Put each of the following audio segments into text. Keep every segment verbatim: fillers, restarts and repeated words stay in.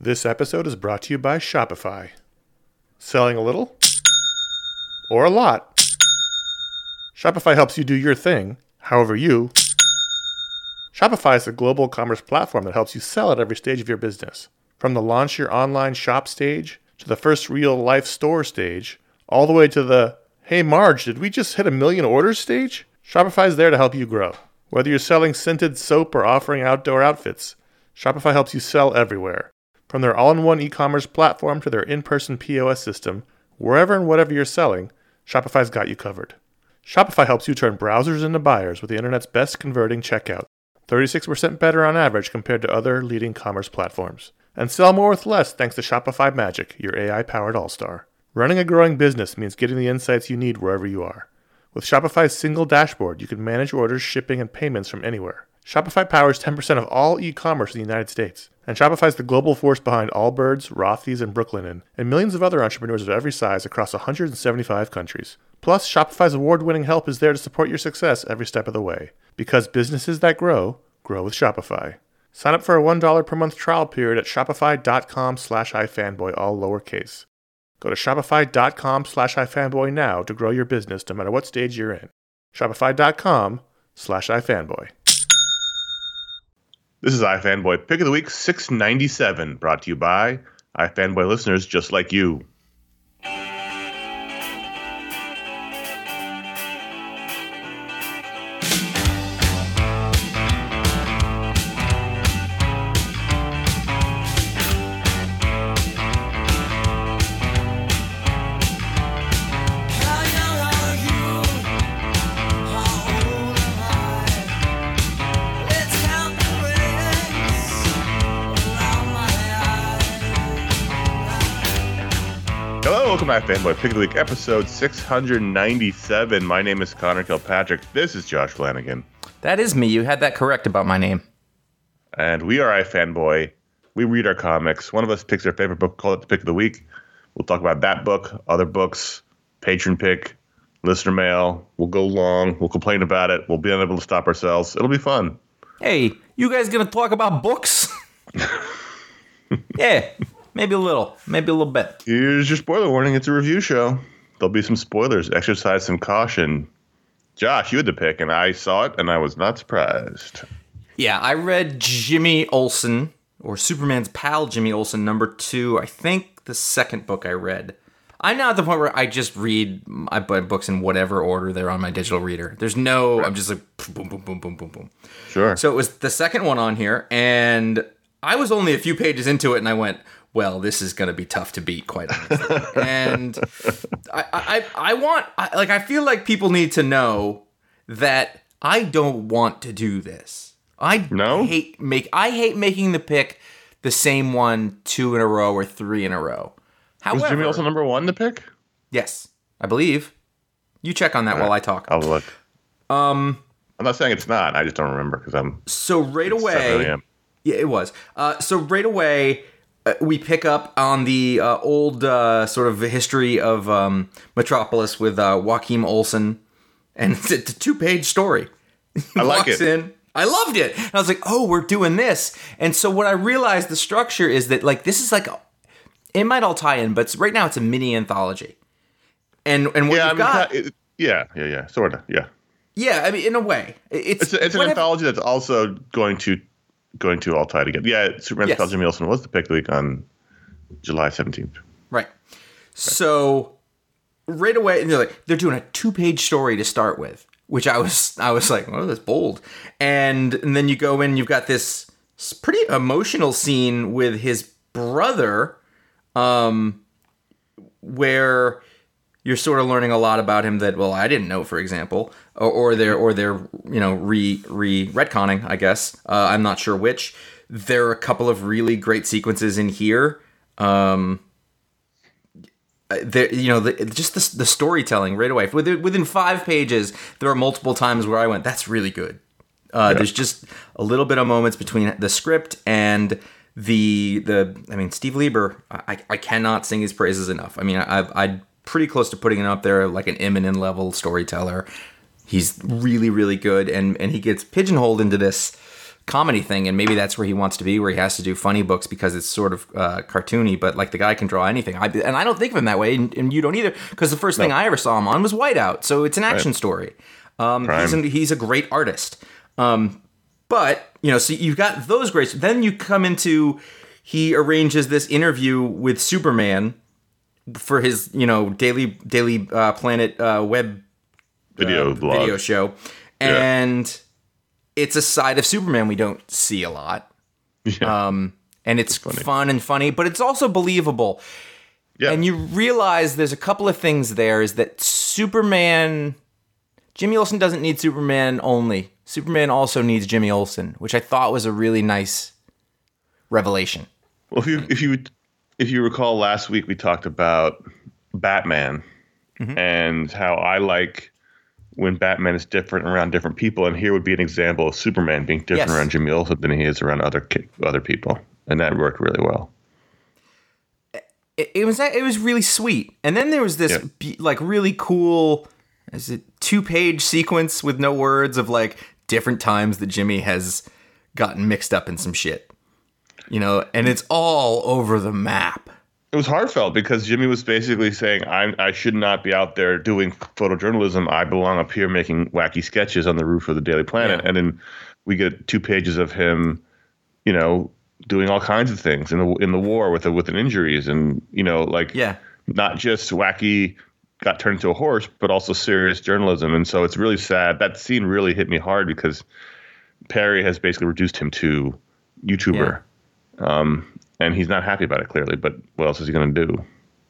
This episode is brought to you by Shopify. Selling a little? Or a lot? Shopify helps you do your thing, however you. Shopify is a global commerce platform that helps you sell at every stage of your business. From the launch your online shop stage, to the first real-life store stage, all the way to the, hey Marge, did we just hit a million orders stage? Shopify is there to help you grow. Whether you're selling scented soap or offering outdoor outfits, Shopify helps you sell everywhere. From their all-in-one e-commerce platform to their in-person P O S system, wherever and whatever you're selling, Shopify's got you covered. Shopify helps you turn browsers into buyers with the internet's best converting checkout, thirty-six percent better on average compared to other leading commerce platforms. And sell more with less thanks to Shopify Magic, your A I-powered all-star. Running a growing business means getting the insights you need wherever you are. With Shopify's single dashboard, you can manage orders, shipping, and payments from anywhere. Shopify powers ten percent of all e-commerce in the United States. And Shopify's the global force behind Allbirds, Rothy's, and Brooklinen, and millions of other entrepreneurs of every size across one hundred seventy-five countries. Plus, Shopify's award-winning help is there to support your success every step of the way. Because businesses that grow, grow with Shopify. Sign up for a one dollar per month trial period at shopify.com slash ifanboy, all lowercase. Go to shopify.com slash ifanboy now to grow your business no matter what stage you're in. Shopify.com slash ifanboy. This is iFanboy Pick of the Week six ninety-seven, brought to you by iFanboy listeners just like you. Welcome back, Fanboy Pick of the Week, episode six ninety-seven. My name is Connor Kilpatrick. This is Josh Flanagan. That is me. You had that correct about my name. And we are iFanboy. We read our comics. One of us picks our favorite book, call it the Pick of the Week. We'll talk about that book, other books, patron pick, listener mail. We'll go long. We'll complain about it. We'll be unable to stop ourselves. It'll be fun. Hey, you guys gonna talk about books? Yeah. Maybe a little. Maybe a little bit. Here's your spoiler warning. It's a review show. There'll be some spoilers. Exercise some caution. Josh, you had the pick, and I saw it, and I was not surprised. Yeah, I read Jimmy Olsen, or Superman's pal Jimmy Olsen, number two. I think the second book I read. I'm now at the point where I just read my books in whatever order they're on my digital reader. There's no, right. I'm just like, boom, boom, boom, boom, boom, boom. Sure. So it was the second one on here, and I was only a few pages into it, and I went, well, this is going to be tough to beat, quite honestly. And I, I, I want, I, like, I feel like people need to know that I don't want to do this. I no? hate make, I hate making the pick the same one two in a row or three in a row. However, was Jimmy Olsen number one to pick? Yes, I believe. You check on that right. while I talk. I'll look. Um, I'm not saying it's not. I just don't remember because I'm. So right away, yeah, it was. Uh, so right away. Uh, we pick up on the uh, old uh, sort of history of um, Metropolis with uh, Joachim Olsen, and it's a two-page story. I like walks it. In. I loved it. And I was like, oh, we're doing this. And so what I realized the structure is that, like, this is like, it might all tie in, but it's, right now it's a mini anthology. And and what yeah, you've I mean, got... It, yeah, yeah, yeah, sort of, yeah. Yeah, I mean, in a way. It's, it's, it's an whatever. anthology that's also going to going to all tie together. Yeah, Superman's yes. pal Jimmy Olsen was the pick of the week on July seventeenth. Right. right. So right away, they're like they're doing a two-page story to start with, which I was I was like, oh, that's bold. And, and then you go in, you've got this pretty emotional scene with his brother, um, where you're sort of learning a lot about him that, well, I didn't know, for example, or, or they're, or they're, you know, re, re retconning, I guess. Uh, I'm not sure which. There are a couple of really great sequences in here. Um, there, you know, the, just the, the storytelling right away. Within, within five pages, there are multiple times where I went, that's really good. Uh, yeah. There's just a little bit of moments between the script and the, the, I mean, Steve Lieber, I, I cannot sing his praises enough. I mean, I, I'd, pretty close to putting him up there like an Eminem level storyteller. He's really, really good, and, and he gets pigeonholed into this comedy thing, and maybe that's where he wants to be, where he has to do funny books because it's sort of uh, cartoony, but like the guy can draw anything. I, and I don't think of him that way, and, and you don't either, because the first no. thing I ever saw him on was Whiteout, so it's an action right. story. Um, he's, an, he's a great artist. Um, but, you know, so you've got those greats. Then you come into, he arranges this interview with Superman for his, you know, Daily Daily uh, Planet uh, web video uh, blog. video show. And... Yeah. It's a side of Superman we don't see a lot. Yeah. Um, and it's fun and funny, but it's also believable. Yeah. And you realize there's a couple of things there is that Superman, Jimmy Olsen doesn't need Superman only. Superman also needs Jimmy Olsen, which I thought was a really nice revelation. Well, if you if you if you recall last week we talked about Batman mm-hmm. and how I like when Batman is different around different people, and here would be an example of Superman being different yes. around Jimmy Olsen than he is around other other people, and that worked really well. It, it was it was really sweet, and then there was this yeah. like really cool, is it two page sequence with no words of like different times that Jimmy has gotten mixed up in some shit, you know, and it's all over the map. It was heartfelt because Jimmy was basically saying, I I should not be out there doing photojournalism. I belong up here making wacky sketches on the roof of the Daily Planet. Yeah. And then we get two pages of him, you know, doing all kinds of things in the in the war with with an injuries and, you know, like yeah. not just wacky got turned into a horse, but also serious journalism. And so it's really sad. That scene really hit me hard because Perry has basically reduced him to YouTuber. Yeah. Um And he's not happy about it, clearly. But what else is he going to do?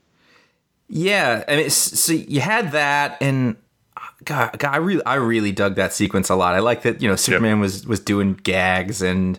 Yeah, I mean, so you had that, and God, God, I really, I really dug that sequence a lot. I like that, you know, Superman yep. was was doing gags, and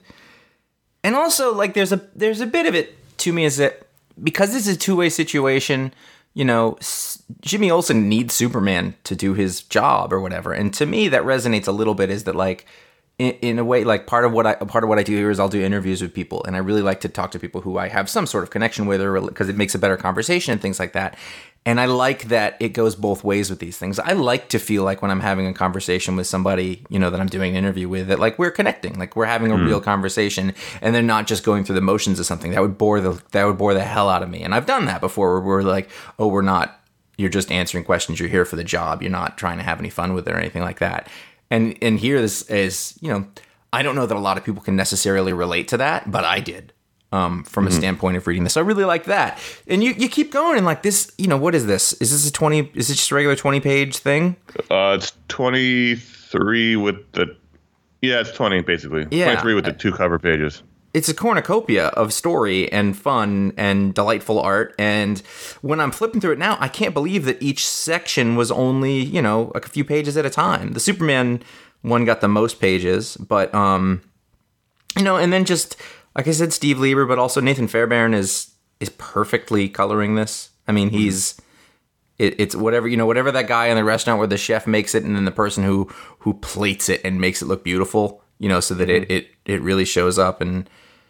and also like there's a there's a bit of it to me is that because this is a two way situation, you know, Jimmy Olsen needs Superman to do his job or whatever, and to me that resonates a little bit. Is that like. In, in a way, like part of what I part of what I do here is I'll do interviews with people, and I really like to talk to people who I have some sort of connection with, or because it makes a better conversation and things like that. And I like that it goes both ways with these things. I like to feel like when I'm having a conversation with somebody, you know, that I'm doing an interview with, that like we're connecting, like we're having a mm. real conversation, and they're not just going through the motions of something that would bore the that would bore the hell out of me. And I've done that before, where we're like, oh, we're not. You're just answering questions. You're here for the job. You're not trying to have any fun with it or anything like that. And and here this is, you know, I don't know that a lot of people can necessarily relate to that, but I did um, from mm-hmm. a standpoint of reading this. So I really like that. And you, you keep going and like this, you know, what is this? Is this a twenty, is it just a regular twenty page thing? Uh, it's twenty-three with the, yeah, it's twenty basically. Yeah. twenty-three with the two cover pages. It's a cornucopia of story and fun and delightful art. And when I'm flipping through it now, I can't believe that each section was only, you know, like a few pages at a time. The Superman one got the most pages, but, um, you know, and then just, like I said, Steve Lieber, but also Nathan Fairbairn is is perfectly coloring this. I mean, he's, mm-hmm. it, it's whatever, you know, whatever that guy in the restaurant where the chef makes it, and then the person who, who plates it and makes it look beautiful, you know, so that mm-hmm. it, it, it really shows up. And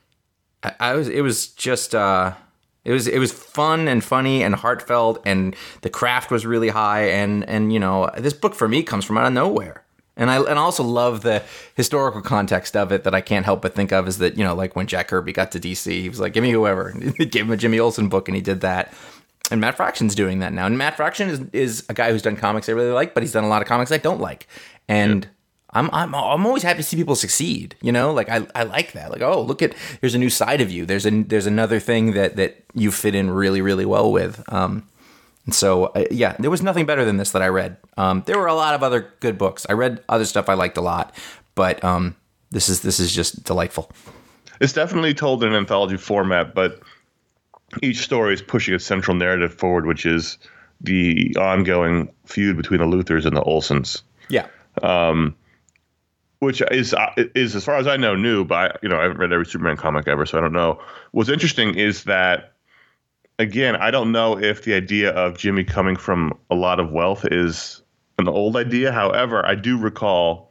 I, I was, it was just, uh, it was, it was fun and funny and heartfelt, and the craft was really high. And, and, you know, this book for me comes from out of nowhere. And I and I also love the historical context of it that I can't help but think of is that, you know, like when Jack Kirby got to D C, he was like, give me whoever. He gave him a Jimmy Olsen book, and he did that. And Matt Fraction's doing that now. And Matt Fraction is, is a guy who's done comics I really like, but he's done a lot of comics I don't like. And yep. I'm I'm I'm always happy to see people succeed, you know? Like I I like that. Like, oh, look at, there's a new side of you. There's a there's another thing that that you fit in really, really well with. Um And so, uh, yeah, there was nothing better than this that I read. Um, there were a lot of other good books. I read other stuff I liked a lot, but um, this is this is just delightful. It's definitely told in an anthology format, but each story is pushing a central narrative forward, which is the ongoing feud between the Luthers and the Olsens. Yeah. Um, which is, is, as far as I know, new, but, I, you know, I haven't read every Superman comic ever, so I don't know. What's interesting is that, again, I don't know if the idea of Jimmy coming from a lot of wealth is an old idea. However, I do recall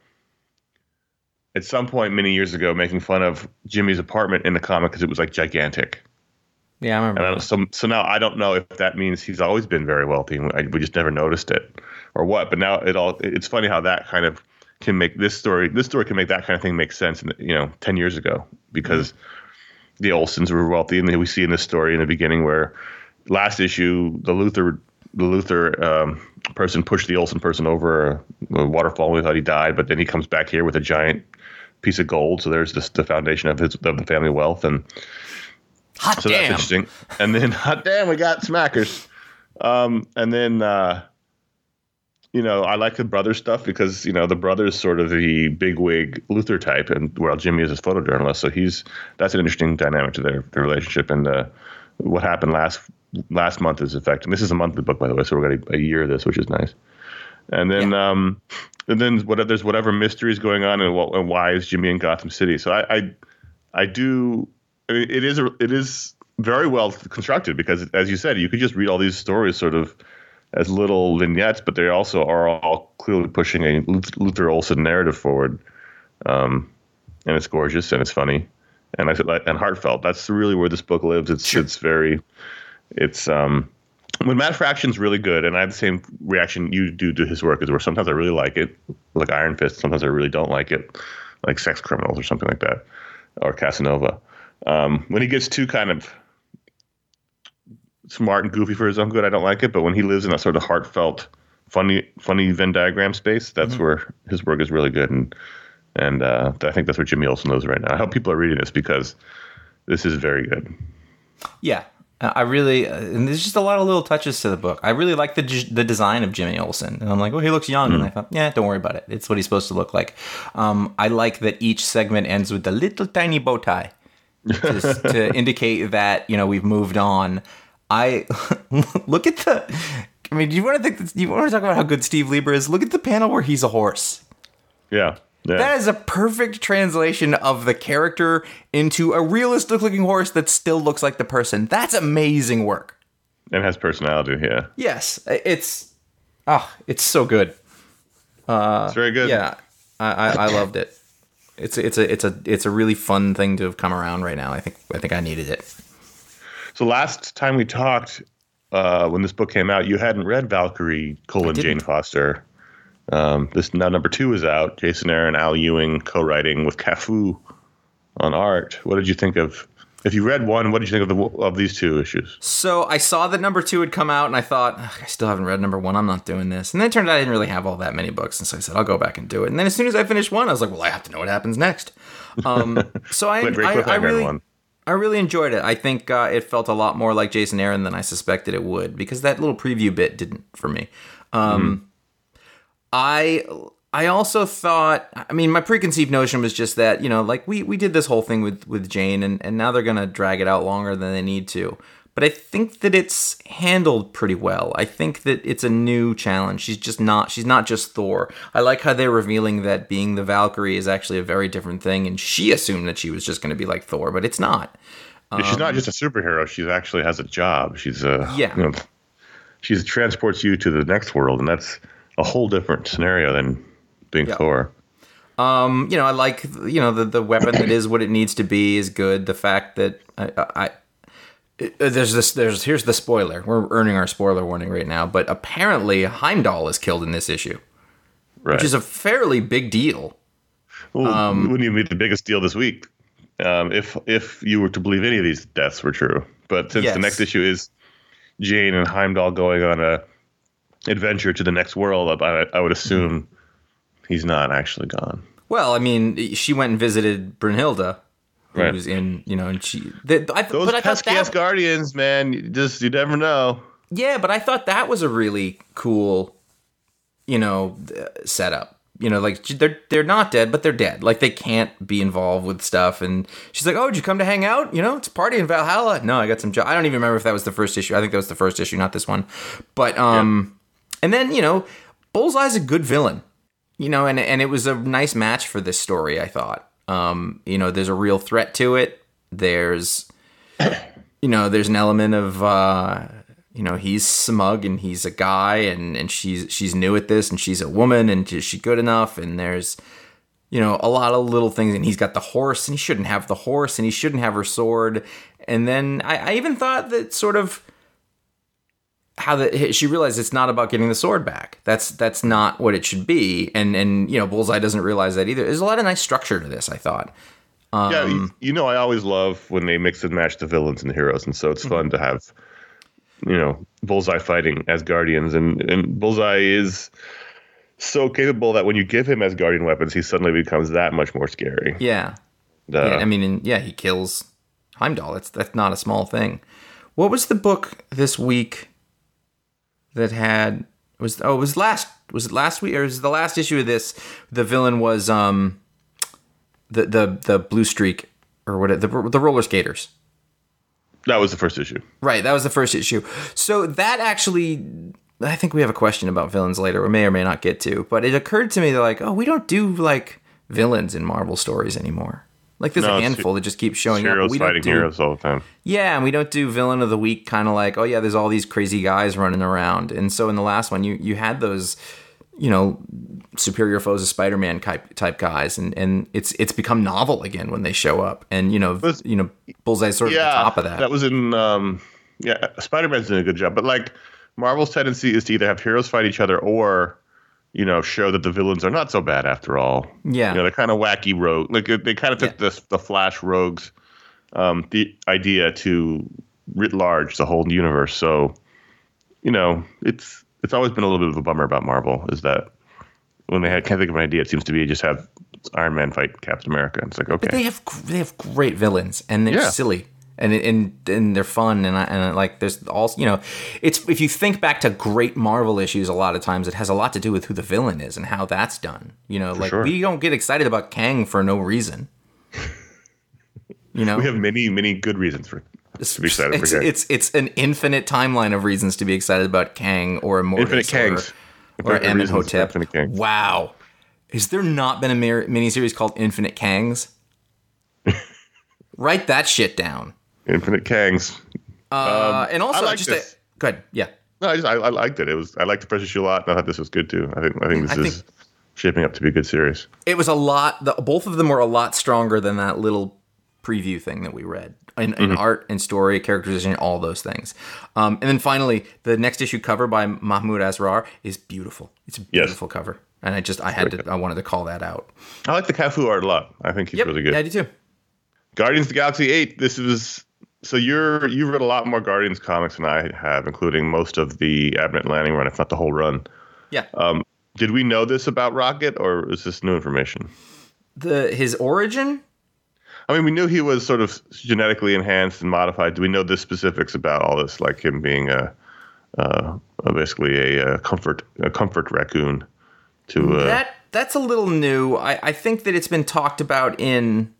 at some point many years ago making fun of Jimmy's apartment in the comic because it was like gigantic. Yeah, I remember. And I, so, so now I don't know if that means he's always been very wealthy. I, we just never noticed it or what. But now it all it's funny how that kind of can make this story. This story can make that kind of thing make sense. In the, you know, ten years ago, because mm-hmm. the Olsens were wealthy, and we see in this story in the beginning where last issue the Luther the Luther um, person pushed the Olsen person over a, a waterfall. We thought he died, but then he comes back here with a giant piece of gold. So there's this, the foundation of his of the family wealth, and hot so damn. That's interesting. And then hot damn, we got smackers. Um, and then. Uh, You know, I like the brother stuff because, you know, the brother's sort of the bigwig Luther type, and while Jimmy is his photojournalist. So he's that's an interesting dynamic to their, their relationship. And uh, what happened last last month is affecting. This is a monthly book, by the way, so we're going to a year of this, which is nice. And then yeah. um, and then what, there's whatever mysteries going on, and, what, and why is Jimmy in Gotham City? So I I, I do. I mean, it is a, it is very well constructed because, as you said, you could just read all these stories sort of as little vignettes, but they also are all clearly pushing a Luther Olsen narrative forward, um, and it's gorgeous and it's funny, and I said and heartfelt. That's really where this book lives. It's sure. it's very, it's um, when Matt Fraction's really good, and I have the same reaction you do to his work, is where sometimes I really like it, like Iron Fist, sometimes I really don't like it, like Sex Criminals or something like that, or Casanova. Um, when he gets too kind of smart and goofy for his own good, I don't like it. But when he lives in that sort of heartfelt, funny, funny Venn diagram space, that's mm-hmm. where his work is really good. And and uh, I think that's what Jimmy Olsen knows right now. I hope people are reading this because this is very good. Yeah, I really, uh, and there's just a lot of little touches to the book. I really like the the design of Jimmy Olsen, and I'm like, oh, he looks young, mm-hmm. and I thought, yeah, don't worry about it. It's what he's supposed to look like. Um, I like that each segment ends with a little tiny bow tie to, to indicate that, you know, we've moved on. I look at the. I mean, do you want to think? You want to talk about how good Steve Lieber is? Look at the panel where he's a horse. Yeah, yeah. That is a perfect translation of the character into a realistic-looking horse that still looks like the person. That's amazing work. And has personality. Yeah. Yes, it's. Oh, it's so good. Uh, it's very good. Yeah, I, I, I loved it. It's it's a it's a it's a really fun thing to have come around right now. I think I think I needed it. So last time we talked, uh, when this book came out, you hadn't read Valkyrie colon Jane Foster. Um, this now number two is out. Jason Aaron, Al Ewing co-writing with Cafu on art. What did you think of? If you read one, what did you think of the of these two issues? So I saw that number two had come out, and I thought, I still haven't read number one. I'm not doing this. And then it turned out I didn't really have all that many books, and so I said I'll go back and do it. And then as soon as I finished one, I was like, well, I have to know what happens next. Um, so I, I, I really. One. I really enjoyed it. I think uh, it felt a lot more like Jason Aaron than I suspected it would, because that little preview bit didn't for me. Um, mm. I I also thought, I mean, my preconceived notion was just that, you know, like we, we did this whole thing with, with Jane, and, and now they're going to drag it out longer than they need to. But I think that it's handled pretty well. I think that it's a new challenge. She's just not, she's not just Thor. I like how they're revealing that being the Valkyrie is actually a very different thing. And she assumed that she was just going to be like Thor, but it's not. Um, she's not just a superhero. She actually has a job. She's a, yeah. you know, she transports you to the next world. And that's a whole different scenario than being yeah. Thor. Um, you know, I like, you know, the, the weapon that is what it needs to be is good. The fact that I, I There's this. There's here's the spoiler. We're earning our spoiler warning right now, but apparently Heimdall is killed in this issue, right. which is a fairly big deal. Well, um, wouldn't even be the biggest deal this week, um, if if you were to believe any of these deaths were true. But since yes. the next issue is Jane and Heimdall going on a adventure to the next world, I, I would assume mm. he's not actually gone. Well, I mean, she went and visited Brunhilde. Right. Who's in, you know, and she... The, I, Those but I pesky ass guardians, man, you just, you never know. Yeah, but I thought that was a really cool, you know, setup. You know, like, they're they're not dead, but they're dead. Like, they can't be involved with stuff. And she's like, oh, did you come to hang out? You know, it's a party in Valhalla. No, I got some job. I don't even remember if that was the first issue. I think that was the first issue, not this one. But, um... Yeah. And then, you know, Bullseye's a good villain. You know, and and it was a nice match for this story, I thought. Um, you know, there's a real threat to it. There's, you know, there's an element of, uh, you know, he's smug and he's a guy, and, and she's she's new at this, and she's a woman, and is she good enough? And there's, you know, a lot of little things. And he's got the horse, and he shouldn't have the horse, and he shouldn't have her sword. And then I, I even thought that sort of how the she realized it's not about getting the sword back. That's that's not what it should be. And and you know, Bullseye doesn't realize that either. There's a lot of nice structure to this, I thought. Um, yeah, you, you know, I always love when they mix and match the villains and the heroes, and so it's fun mm-hmm. to have, you know, Bullseye fighting Asgardians, and and Bullseye is so capable that when you give him Asgardian weapons, he suddenly becomes that much more scary. Yeah, uh, yeah I mean, and, yeah, he kills Heimdall. That's that's not a small thing. What was the book this week that had was oh it was last was it last week or was it the last issue of this? The villain was um the the the Blue Streak or what the the roller skaters. That was the first issue. Right, that was the first issue. So that actually, I think we have a question about villains later, we may or may not get to, but it occurred to me that like, oh, we don't do like villains in Marvel stories anymore. Like there's no, a handful that just keep showing heroes up. We fighting don't do, heroes all the time. Yeah, and we don't do villain of the week kind of like, oh yeah, there's all these crazy guys running around. And so in the last one, you you had those, you know, superior foes of Spider-Man type type guys, and, and it's it's become novel again when they show up. And you know, was, you know, Bullseye's sort of yeah, at the top of that. That was in um, yeah, Spider-Man's doing a good job, but like Marvel's tendency is to either have heroes fight each other or, you know, show that the villains are not so bad after all. Yeah. You know, they're kind of wacky rogue. Like they kind of took yeah. the the Flash rogues um, the idea to writ large the whole universe. So, you know, it's it's always been a little bit of a bummer about Marvel is that when they had, can't think of an idea, it seems to be just have Iron Man fight Captain America. And it's like, okay. But they have they have great villains and they're yeah. silly. And and and they're fun and I, and like there's also, you know, it's if you think back to great Marvel issues, a lot of times it has a lot to do with who the villain is and how that's done. You know, for like sure. we don't get excited about Kang for no reason. You know, we have many many good reasons for to be excited it's, for Kang. It's it's an infinite timeline of reasons to be excited about Kang or Immortus Infinite Kangs or, or Amenhotep. Wow, has there not been a miniseries called Infinite Kangs? Write that shit down. Infinite Kangs. Uh, um, and also, like just a, good, yeah. No, I just I, I liked it. It was I liked the first issue a lot, and I thought this was good too. I think I think this I is think shaping up to be a good series. It was a lot. The, both of them were a lot stronger than that little preview thing that we read in, in mm-hmm. art and story, characterization, all those things. Um, and then finally, the next issue cover by Mahmoud Asrar is beautiful. It's a beautiful yes. cover, and I just I had Very to good. I wanted to call that out. I like the Cafu art a lot. I think he's yep, really good. Yeah, I do too. Guardians of the Galaxy eight. This was. So you're you've read a lot more Guardians comics than I have, including most of the Abnett Lanning run, if not the whole run. Yeah. Um, did we know this about Rocket, or is this new information? The his origin? I mean, we knew he was sort of genetically enhanced and modified. Do we know the specifics about all this, like him being a, uh, basically a, a comfort a comfort raccoon? To uh, that that's a little new. I, I think that it's been talked about in.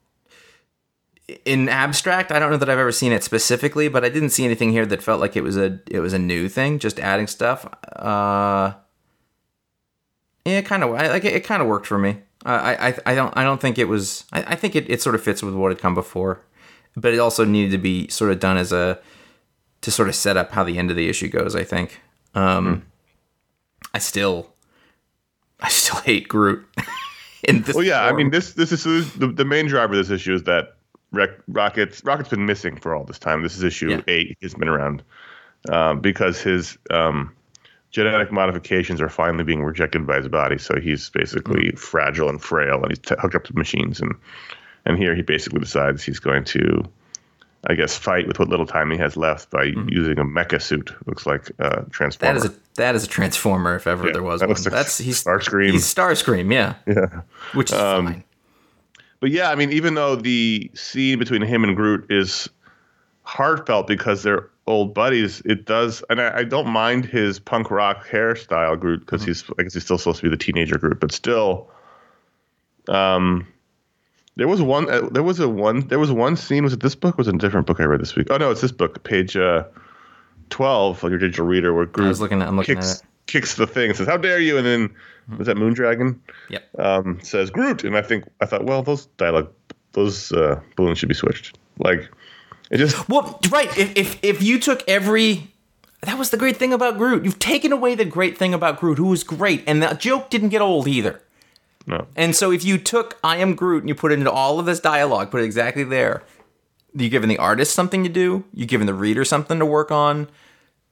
In abstract, I don't know that I've ever seen it specifically, but I didn't see anything here that felt like it was a it was a new thing. Just adding stuff. Uh, yeah, kind of. Like it, it kind of worked for me. I, I I don't I don't think it was. I, I think it, it sort of fits with what had come before, but it also needed to be sort of done as a to sort of set up how the end of the issue goes. I think. Um, mm-hmm. I still, I still hate Groot. in this well, yeah. form. I mean, this this is the the main driver of this issue is that. Rocket's Rocket's been missing for all this time. This is issue yeah. eight. He's been around um, because his um, genetic modifications are finally being rejected by his body. So he's basically mm-hmm. fragile and frail, and he's t- hooked up to machines. And and here he basically decides he's going to, I guess, fight with what little time he has left by mm-hmm. using a mecha suit. Looks like a transformer. That is a that is a transformer if ever yeah, there was that one. Like That's he's Starscream. He's Starscream, yeah, yeah, which is um, fine. But yeah, I mean, even though the scene between him and Groot is heartfelt because they're old buddies, it does, and I, I don't mind his punk rock hairstyle, Groot, because mm-hmm. he's, I guess he's still supposed to be the teenager Groot, but still, um, there was one, uh, there was a one, there was one scene. Was it this book? Or was it a different book I read this week? Oh no, it's this book, page uh, twelve on your digital reader, where Groot I was looking at, I'm looking kicks, at it. kicks the thing and says, "How dare you!" And then. Was that Moondragon? Yep. Um, says Groot, and I think I thought, well, those dialogue, those uh, balloons should be switched. Like, it just well, right. If if if you took every, that was the great thing about Groot. You've taken away the great thing about Groot, who was great, and that joke didn't get old either. No. And so if you took "I am Groot" and you put it into all of this dialogue, put it exactly there, you're giving the artist something to do. You're giving the reader something to work on.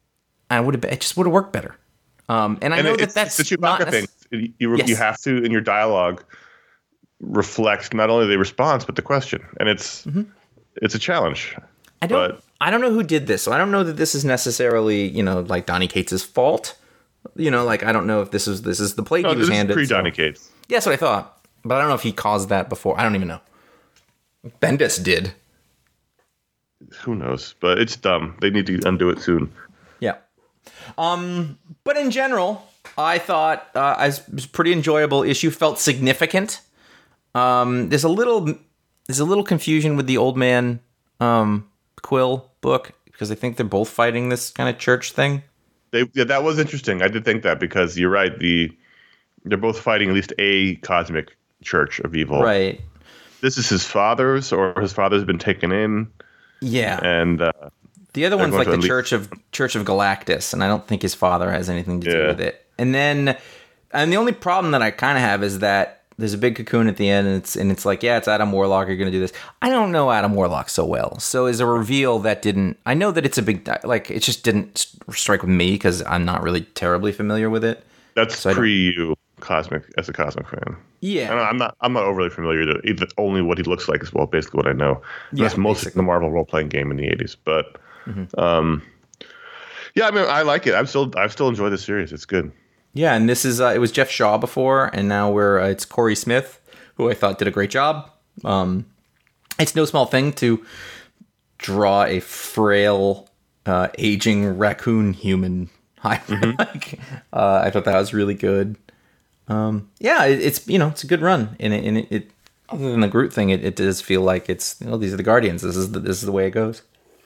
I would have. It just would have worked better. Um, and I and know it, that it's, that's it's the not Chewbacca nec- thing. You you, Yes. you have to in your dialogue reflect not only the response but the question, and it's Mm-hmm. it's a challenge. I don't. But I don't know who did this, so I don't know that this is necessarily, you know, like Donny Cates' fault. You know, like I don't know if this is this is the plate no, he was this is handed. pre so- Donny Cates. Yeah, that's what I thought, but I don't know if he caused that before. I don't even know. Bendis did. Who knows? But it's dumb. They need to undo it soon. Yeah. Um, but in general, I thought uh, I was, it was a pretty enjoyable issue. Felt significant. Um, there's a little there's a little confusion with the Old Man um, Quill book because I think they're both fighting this kind of church thing. They yeah, that was interesting. I did think that because you're right. The they're both fighting at least a cosmic church of evil. Right. This is his father's, or his father's been taken in, Yeah. and uh, The other one's going like to the unleash- Church of Church of Galactus, and I don't think his father has anything to do Yeah. with it. And then, and the only problem that I kind of have is that there's a big cocoon at the end, and it's and it's like, yeah, it's Adam Warlock. You're going to do this. I don't know Adam Warlock so well, so as a reveal that didn't. I know that it's a big like it just didn't st- strike with me because I'm not really terribly familiar with it. that's I don't- pre you cosmic as a cosmic fan. Yeah, I don't, I'm not. I'm not overly familiar. To either, only what he looks like is well, basically what I know. Yeah, That's mostly basically. the Marvel role playing game in the eighties. But, Mm-hmm. um, yeah, I mean, I like it. I'm still, I still enjoy the series. It's good. Yeah, and this is uh, it was Jeff Shaw before, and now we're uh, it's Corey Smith, who I thought did a great job. Um, it's no small thing to draw a frail, uh, aging raccoon human. like, uh, I thought that was really good. Um, yeah, it, it's you know it's a good run, and it, and it, it other than the Groot thing, it, it does feel like it's you know these are the Guardians. This is the, this is the way it goes.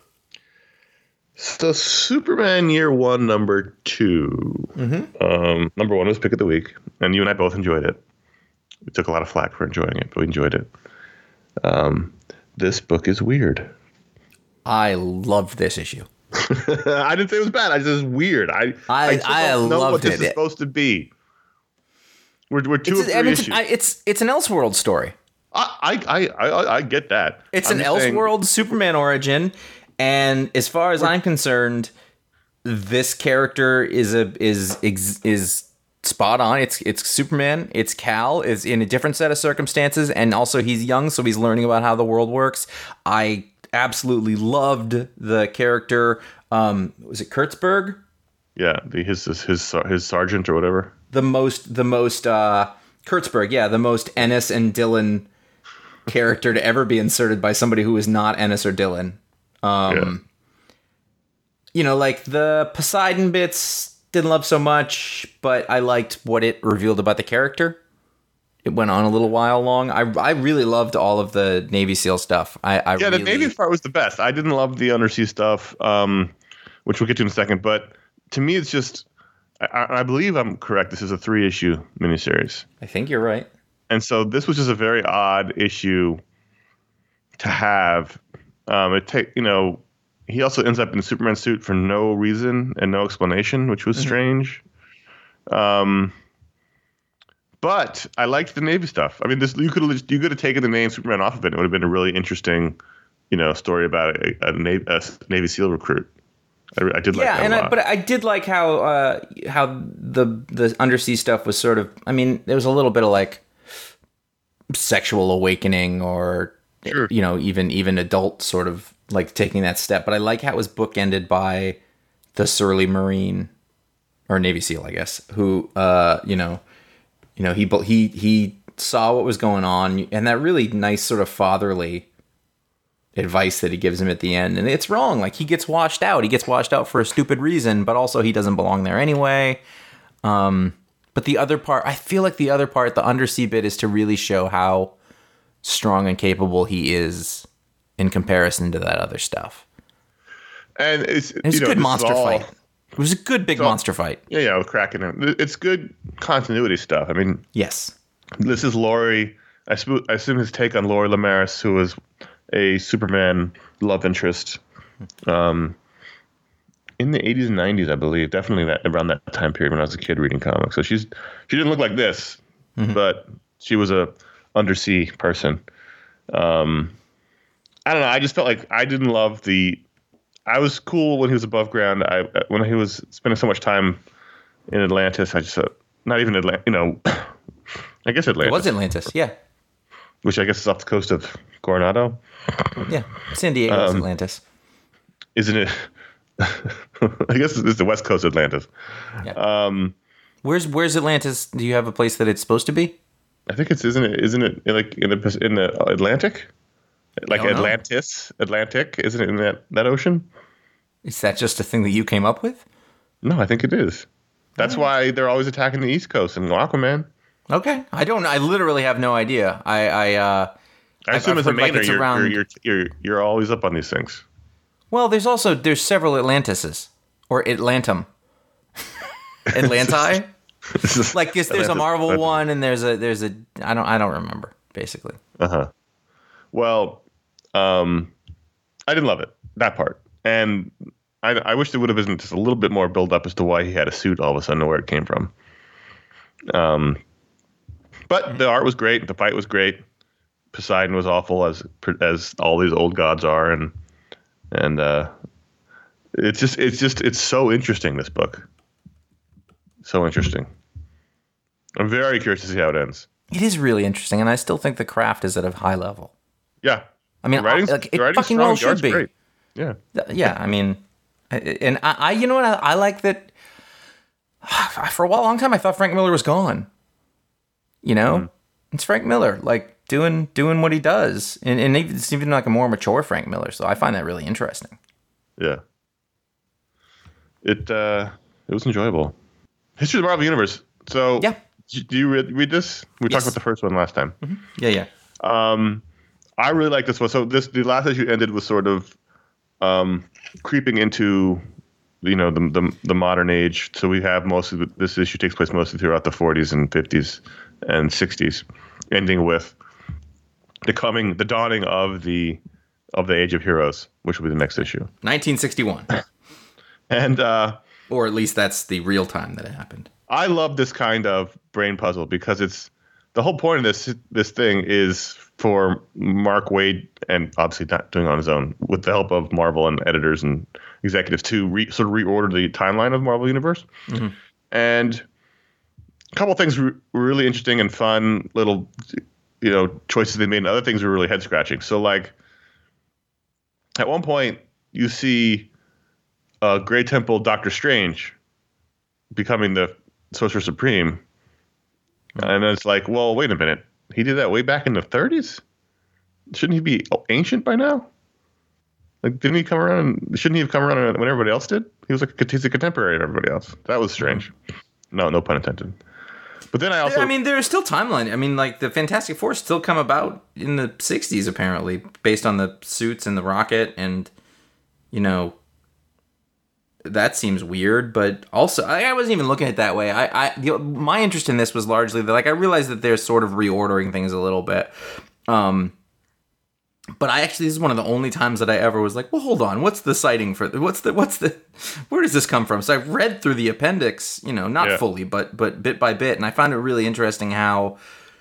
So Superman Year One, number two. Mm-hmm. Um, number one was pick of the week, and you and I both enjoyed it. We took a lot of flack for enjoying it, but we enjoyed it. Um, this book is weird. I loved this issue. I didn't say it was bad. I just it's weird. I I- just I don't know what loved this it. is supposed to be. We're we're two It's, of three I mean, issues. I, it's it's an Elseworld story. I, I, I, I, I get that. It's I'm an just saying- Elseworld Superman origin, and as far as I'm concerned, this character is a is is is spot on. It's it's Superman. It's Cal. Is in a different set of circumstances, and also he's young, so he's learning about how the world works. I absolutely loved the character. Um, was it Kurtzberg? Yeah, the, his his his his sergeant or whatever. The most the most uh, Kurtzberg, yeah, the most Ennis and Dylan character to ever be inserted by somebody who is not Ennis or Dylan. Um, You know, like the Poseidon bits didn't love so much, but I liked what it revealed about the character. It went on a little while long. I I really loved all of the Navy SEAL stuff. I, I Yeah, really, the Navy part was the best. I didn't love the undersea stuff, um, which we'll get to in a second. But to me, it's just I, I believe I'm correct. This is a three issue miniseries. I think you're right. And so this was just a very odd issue to have. Um, it take you know, he also ends up in a Superman suit for no reason and no explanation, which was strange. Um, but I liked the Navy stuff. I mean, this you could have you could have taken the name Superman off of it. It would have been a really interesting, you know, story about a, a, Navy, a Navy SEAL recruit. I, I did like Yeah, that and a I, lot. but I did like how uh, how the the undersea stuff was sort of. I mean, there was a little bit of like sexual awakening, or Sure. you know, even even adult sort of like taking that step. But I like how it was bookended by the surly Marine or Navy SEAL, I guess, who uh, you know, you know, he he he saw what was going on, and that really nice sort of fatherly advice that he gives him at the end. And it's wrong. Like, he gets washed out. He gets washed out for a stupid reason, but also he doesn't belong there anyway. Um, but the other part, I feel like the other part, the undersea bit, is to really show how strong and capable he is in comparison to that other stuff. and it's And it's you know, a good this is monster all- fight. It was a good big all- monster fight. Yeah, yeah, with Kraken. in- It's good continuity stuff. I mean, Yes. this is Laurie. I, sp- I assume his take on Laurie Lamaris, who was a Superman love interest, um, in the eighties and nineties, I believe. Definitely that around that time period when I was a kid reading comics. So she's she didn't look like this, but she was a undersea person. Um, I don't know. I just felt like I didn't love the I was cool when he was above ground. I when he was spending so much time in Atlantis, I just uh, not even Atlantis. You know, I guess Atlantis. It was Atlantis, yeah. Which I guess is off the coast of Coronado. Yeah, San Diego's Um, Atlantis. Isn't it? I guess it's the west coast of Atlantis. Yeah. Um, Where's Where's Atlantis? Do you have a place that it's supposed to be? I think it's isn't it isn't it like in the in the Atlantic, like I don't know. Atlantis, Atlantic, isn't it in that that ocean? Is that just a thing that you came up with? No, I think it is. That's why they're always attacking the East Coast and Aquaman. Okay, I don't. I literally have no idea. I I uh, I assume I've as a heard, like, Mainer, it's you're, around- you're you're you're you're always up on these things. well, there's also there's several Atlantises or Atlantum, Atlanti. This is Like this, there's a Atlantis- Marvel Atlantis. one, and there's a there's a I don't I don't remember basically. Uh-huh. Well, um, I didn't love it, that part. And I, I wish there would have been just a little bit more build up as to why he had a suit all of a sudden and where it came from. Um, but the art was great. The fight was great. Poseidon was awful, as as all these old gods are. And and uh, it's just, it's just, it's so interesting, this book. So interesting. I'm very curious to see how it ends. It is really interesting, and I still think the craft is at a high level. Yeah. I mean, The writing's- like, it the writing's fucking strong, well the art's should be. great. Yeah. Yeah, I mean, I- and I, I you know what, I, I like that. For a while, long time, I thought Frank Miller was gone. You know, Mm-hmm. it's Frank Miller, like doing doing what he does, and and it's even like a more mature Frank Miller. So I find that really interesting. Yeah. It uh, it was enjoyable. History of the Marvel Universe. So Yeah. d- do you read, read this? We Yes. talked about the first one last time. Yeah, yeah. Um, I really like this one. So this the last issue ended with sort of um, creeping into you know the, the the modern age. So we have most of the, this issue takes place mostly throughout the forties and fifties and sixties, ending with the coming the dawning of the of the Age of Heroes, which will be the next issue. nineteen sixty-one, And uh, or at least that's the real time that it happened. I love this kind of brain puzzle because it's the whole point of this this thing is for Mark Waid, and obviously not doing it on his own, with the help of Marvel and editors and executives, to re, sort of reorder the timeline of Marvel Universe. Mm-hmm. And a couple of things were were really interesting and fun, little you know choices they made, and other things were really head scratching. So like at one point you see uh, Grey Temple Doctor Strange becoming the Sorcerer Supreme. And it's like, well, wait a minute. He did that way back in the thirties? Shouldn't he be ancient by now? Like, didn't he come around? Shouldn't he have come around when everybody else did? He was like, a, he's a contemporary of everybody else. That was strange. No, no pun intended. But then I also... I mean, there's still timeline. I mean, like the Fantastic Four still come about in the sixties, apparently, based on the suits and the rocket, and you know, that seems weird. But also, I, I wasn't even looking at it that way. I, I, the, my interest in this was largely that, like, I realized that they're sort of reordering things a little bit. Um, but I actually, this is one of the only times that I ever was like, well, hold on, what's the citing for? What's the, what's the, where does this come from? So I've read through the appendix, you know, not Yeah. fully, but but bit by bit, and I found it really interesting how,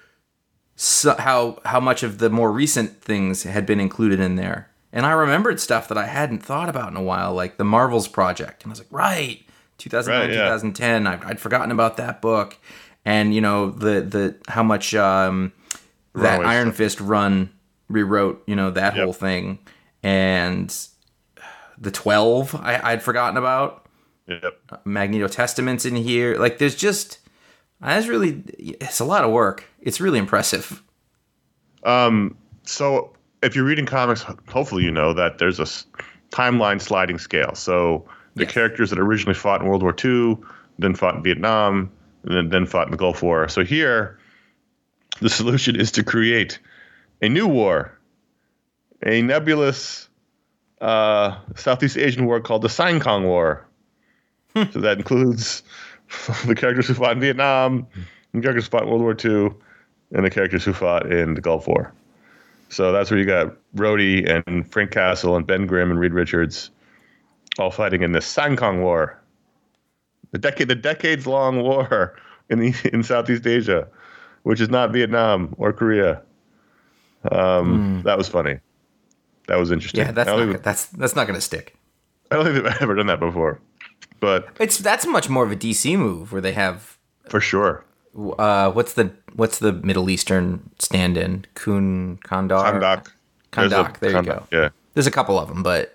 so, how how much of the more recent things had been included in there. And I remembered stuff that I hadn't thought about in a while, like the Marvels Project, and I was like, right, two thousand nine, Right, yeah. twenty ten, I'd, I'd forgotten about that book, and you know the the how much um, that Runaway Iron stuff. Fist run rewrote, you know, that Yep. whole thing, and the twelve I, I'd forgotten about. Yep. Magneto Testaments in here, like there's just, that's really, it's a lot of work. It's really impressive. Um, so if you're reading comics, hopefully you know that there's a s- timeline sliding scale. So the Yes. characters that originally fought in World War Two, then fought in Vietnam, and then, then fought in the Gulf War. So here, the solution is to create a new war, a nebulous uh, Southeast Asian war called the Saigon War. So that includes the characters who fought in Vietnam, the characters who fought in World War Two, and the characters who fought in the Gulf War. So that's where you got Rhodey and Frank Castle and Ben Grimm and Reed Richards all fighting in the Saigon War, the decade, the decades-long war in the in Southeast Asia, which is not Vietnam or Korea. Um, That was funny. That was interesting. Yeah, that's I don't not, even- gonna- that's that's not going to stick. I don't think they've ever done that before, but It's that's much more of a D C move where they have for sure. uh, what's the what's the Middle Eastern stand-in? Kun Kandar. Kahndaq. There's a Kahndaq. There you Kahndaq, go. Yeah. There's a couple of them, but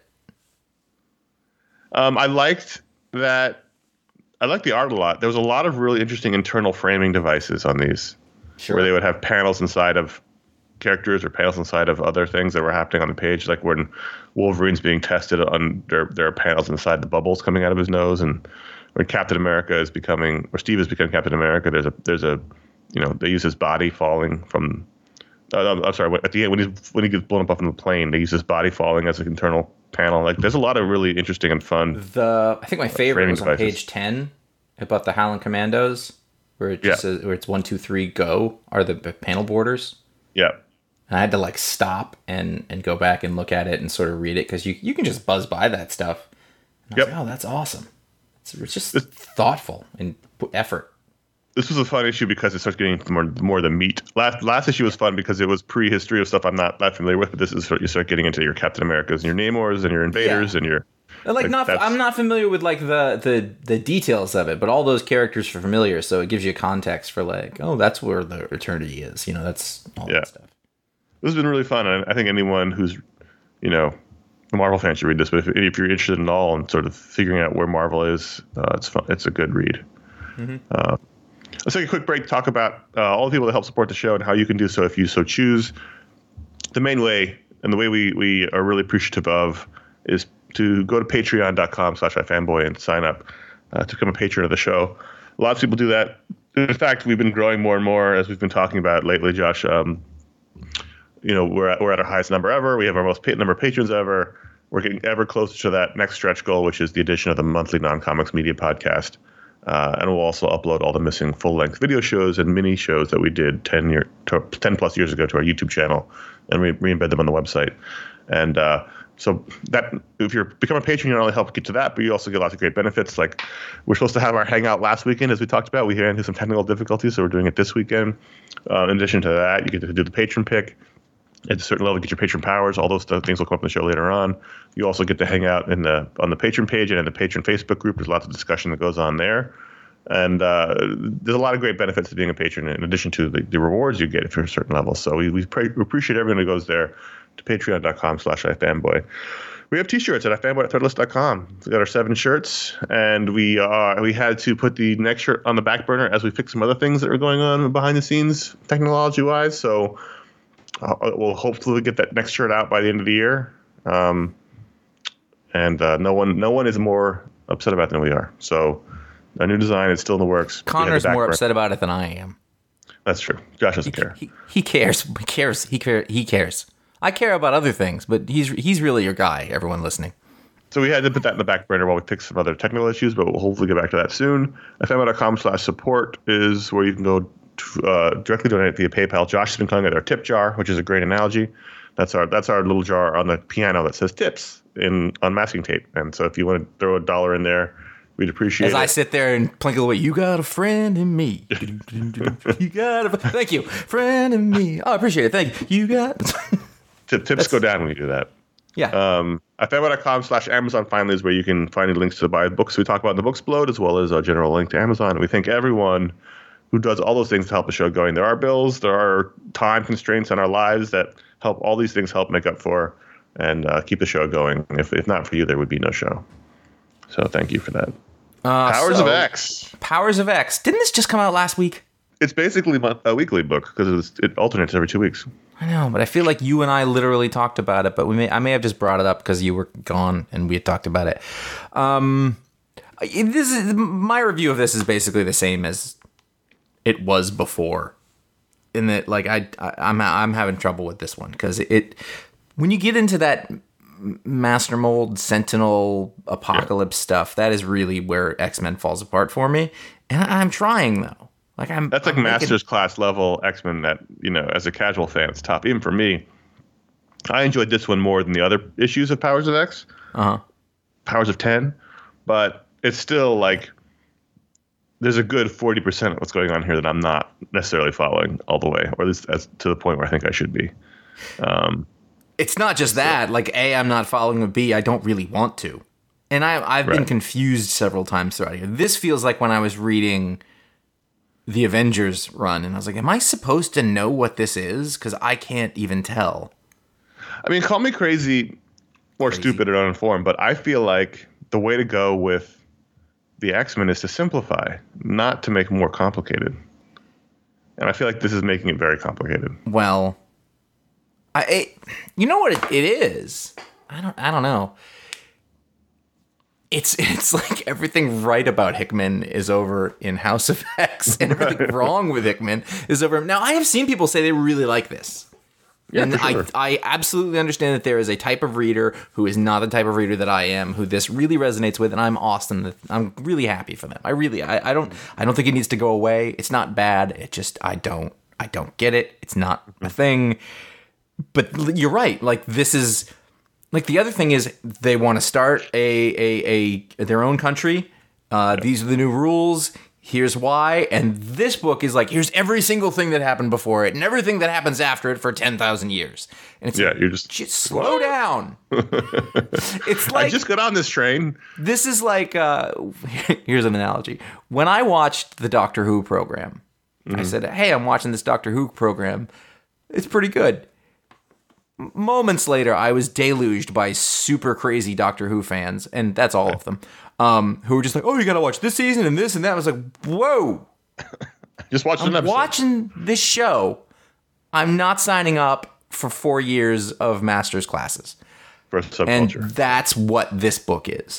Um, I liked that. I liked the art a lot. There was a lot of really interesting internal framing devices on these, sure. where they would have panels inside of characters or panels inside of other things that were happening on the page. Like when Wolverine's being tested on, there, there are panels inside the bubbles coming out of his nose, and when Captain America is becoming, or Steve is becoming Captain America, there's a, there's a, you know, they use his body falling from. Uh, I'm sorry. At the end, when he's when he gets blown up from the plane, they use his body falling as an internal panel. Like, there's a lot of really interesting and fun. The I think my favorite framing was on devices. page ten about the Howling Commandos, where it just Yeah. says where it's one, two, three, go are the the panel borders. Yeah, And I had to like stop and and go back and look at it and sort of read it because you you can just buzz by that stuff. And I was Yep. like, oh, that's awesome. It's, it's just thoughtful and put effort. this was a fun issue because it starts getting more more the meat. Last last issue was fun because it was prehistory of stuff I'm not that familiar with, but this is you start getting into your Captain Americas and your Namors and your Invaders Yeah. and your And, Like, Like, not, that's- I'm not familiar with like the, the the details of it, but all those characters are familiar, so it gives you context for like, oh, that's where the Eternity is. You know, that's all Yeah. that stuff. This has been really fun, and I think anyone who's, you know, a Marvel fan should read this. But if, if you're interested in all and sort of figuring out where Marvel is, uh, it's fun. It's a good read. Mm-hmm. Uh, let's take a quick break to talk about uh, all the people that help support the show and how you can do so if you so choose. The main way, and the way we, we are really appreciative of, is to go to patreon.com slash ifanboy and sign up uh, to become a patron of the show. Lots of people do that. In fact, we've been growing more and more, as we've been talking about lately, Josh. Um, you know, we're at, we're at our highest number ever. We have our most pa- number of patrons ever. We're getting ever closer to that next stretch goal, which is the addition of the monthly non-comics media podcast. Uh, and we'll also upload all the missing full-length video shows and mini shows that we did ten year, ten plus years ago to our YouTube channel, and we re-embed them on the website. And uh, so that if you're become a patron, you not only help get to that, but you also get lots of great benefits. Like we're supposed to have our hangout last weekend, as we talked about. We ran into some technical difficulties, so we're doing it this weekend. Uh, in addition to that, you get to do the patron pick. At a certain level, get your patron powers. All those stuff, things will come up in the show later on. You also get to hang out in the on the patron page and in the patron Facebook group. There's lots of discussion that goes on there. And uh, there's a lot of great benefits to being a patron in addition to the, the rewards you get if you're a certain level. So we, we, pray, we appreciate everyone who goes there to patreon.com slash ifanboy. We have t-shirts at ifanboy at threadless dot com. We got our seven shirts, and we uh, we had to put the next shirt on the back burner as we fixed some other things that were going on behind the scenes technology-wise. So Uh, we'll hopefully get that next shirt out by the end of the year, um, and uh, no one, no one is more upset about it than we are. So, a new design is still in the works. We had Connor's the back more burner. upset about it than I am. That's true. Josh doesn't care. He, he cares. He cares. He cares. He cares. I care about other things, but he's he's really your guy. Everyone listening. So we had to put that in the back burner while we fix some other technical issues, but we'll hopefully get back to that soon. ifanboy.com slash support is where you can go to, uh, directly donate via PayPal. Josh has been calling it our tip jar, which is a great analogy. That's our that's our little jar on the piano that says tips in on masking tape. And so if you want to throw a dollar in there, we'd appreciate As it. I sit there and plinkle away, you got a friend in me. You got a thank you, friend in me. Oh, I appreciate it. Thank you. You got Tip, tips go down when you do that. yeah. Um, ifanboy.com slash Amazon finally is where you can find the links to buy books we talk about in the Books Explode, as well as a general link to Amazon. And we thank everyone who does all those things to help the show going. There are bills, there are time constraints in our lives that help all these things help make up for and uh, keep the show going. If if not for you, there would be no show. So thank you for that. Uh, Powers so, of X. Powers of X. Didn't this just come out last week? It's basically a weekly book because it alternates every two weeks. I know, but I feel like you and I literally talked about it, but we may I may have just brought it up because you were gone and we had talked about it. Um, this is my review of this is basically the same as it was before, in that like I, I I'm I'm having trouble with this one because it when you get into that Master Mold Sentinel Apocalypse yeah. stuff, that is really where X-Men falls apart for me, and I'm trying though. Like I'm That's like I'm Masters making, class level X-Men that, you know, as a casual fan, it's top. Even for me, I enjoyed this one more than the other issues of Powers of X. Uh-huh. Powers of ten. But it's still like there's a good forty percent of what's going on here that I'm not necessarily following all the way, or at least as, to the point where I think I should be. Um, it's not just that. Like, A, I'm not following, and B, I don't really want to. And I, I've Right. been confused several times throughout here. This feels like when I was reading the Avengers run, and I was like, am I supposed to know what this is? Because I can't even tell. I mean, call me crazy or Crazy. stupid or uninformed, but I feel like the way to go with the X-Men is to simplify, not to make more complicated. And I feel like this is making it very complicated. Well, I, it, you know what it, it is? I don't, I don't know. It's it's like everything right about Hickman is over in House of X, and everything wrong with Hickman is over. Now, I have seen people say they really like this. Yeah, and for sure. I, I absolutely understand that there is a type of reader who is not the type of reader that I am, who this really resonates with, and I'm awesome. I'm really happy for them. I really, I, I don't, I don't think it needs to go away. It's not bad. It just, I don't, I don't get it. It's not a thing. But you're right. Like this is, like the other thing is they want to start a, a, a their own country. Uh, These are the new rules. Here's why. And this book is like, here's every single thing that happened before it and everything that happens after it for ten thousand years. And it's Yeah, like, you're just- just slow down. It's I like, just got on this train. this is like, uh, here's an analogy. When I watched the Doctor Who program, I said, hey, I'm watching this Doctor Who program. It's pretty good. M- Moments later, I was deluged by super crazy Doctor Who fans, and that's all of them, um, who were just like, oh, you got to watch this season and this and that. I was like, whoa. Just watched an I'm episode. watching this show. I'm not signing up for four years of master's classes. for And subculture. that's what this book is.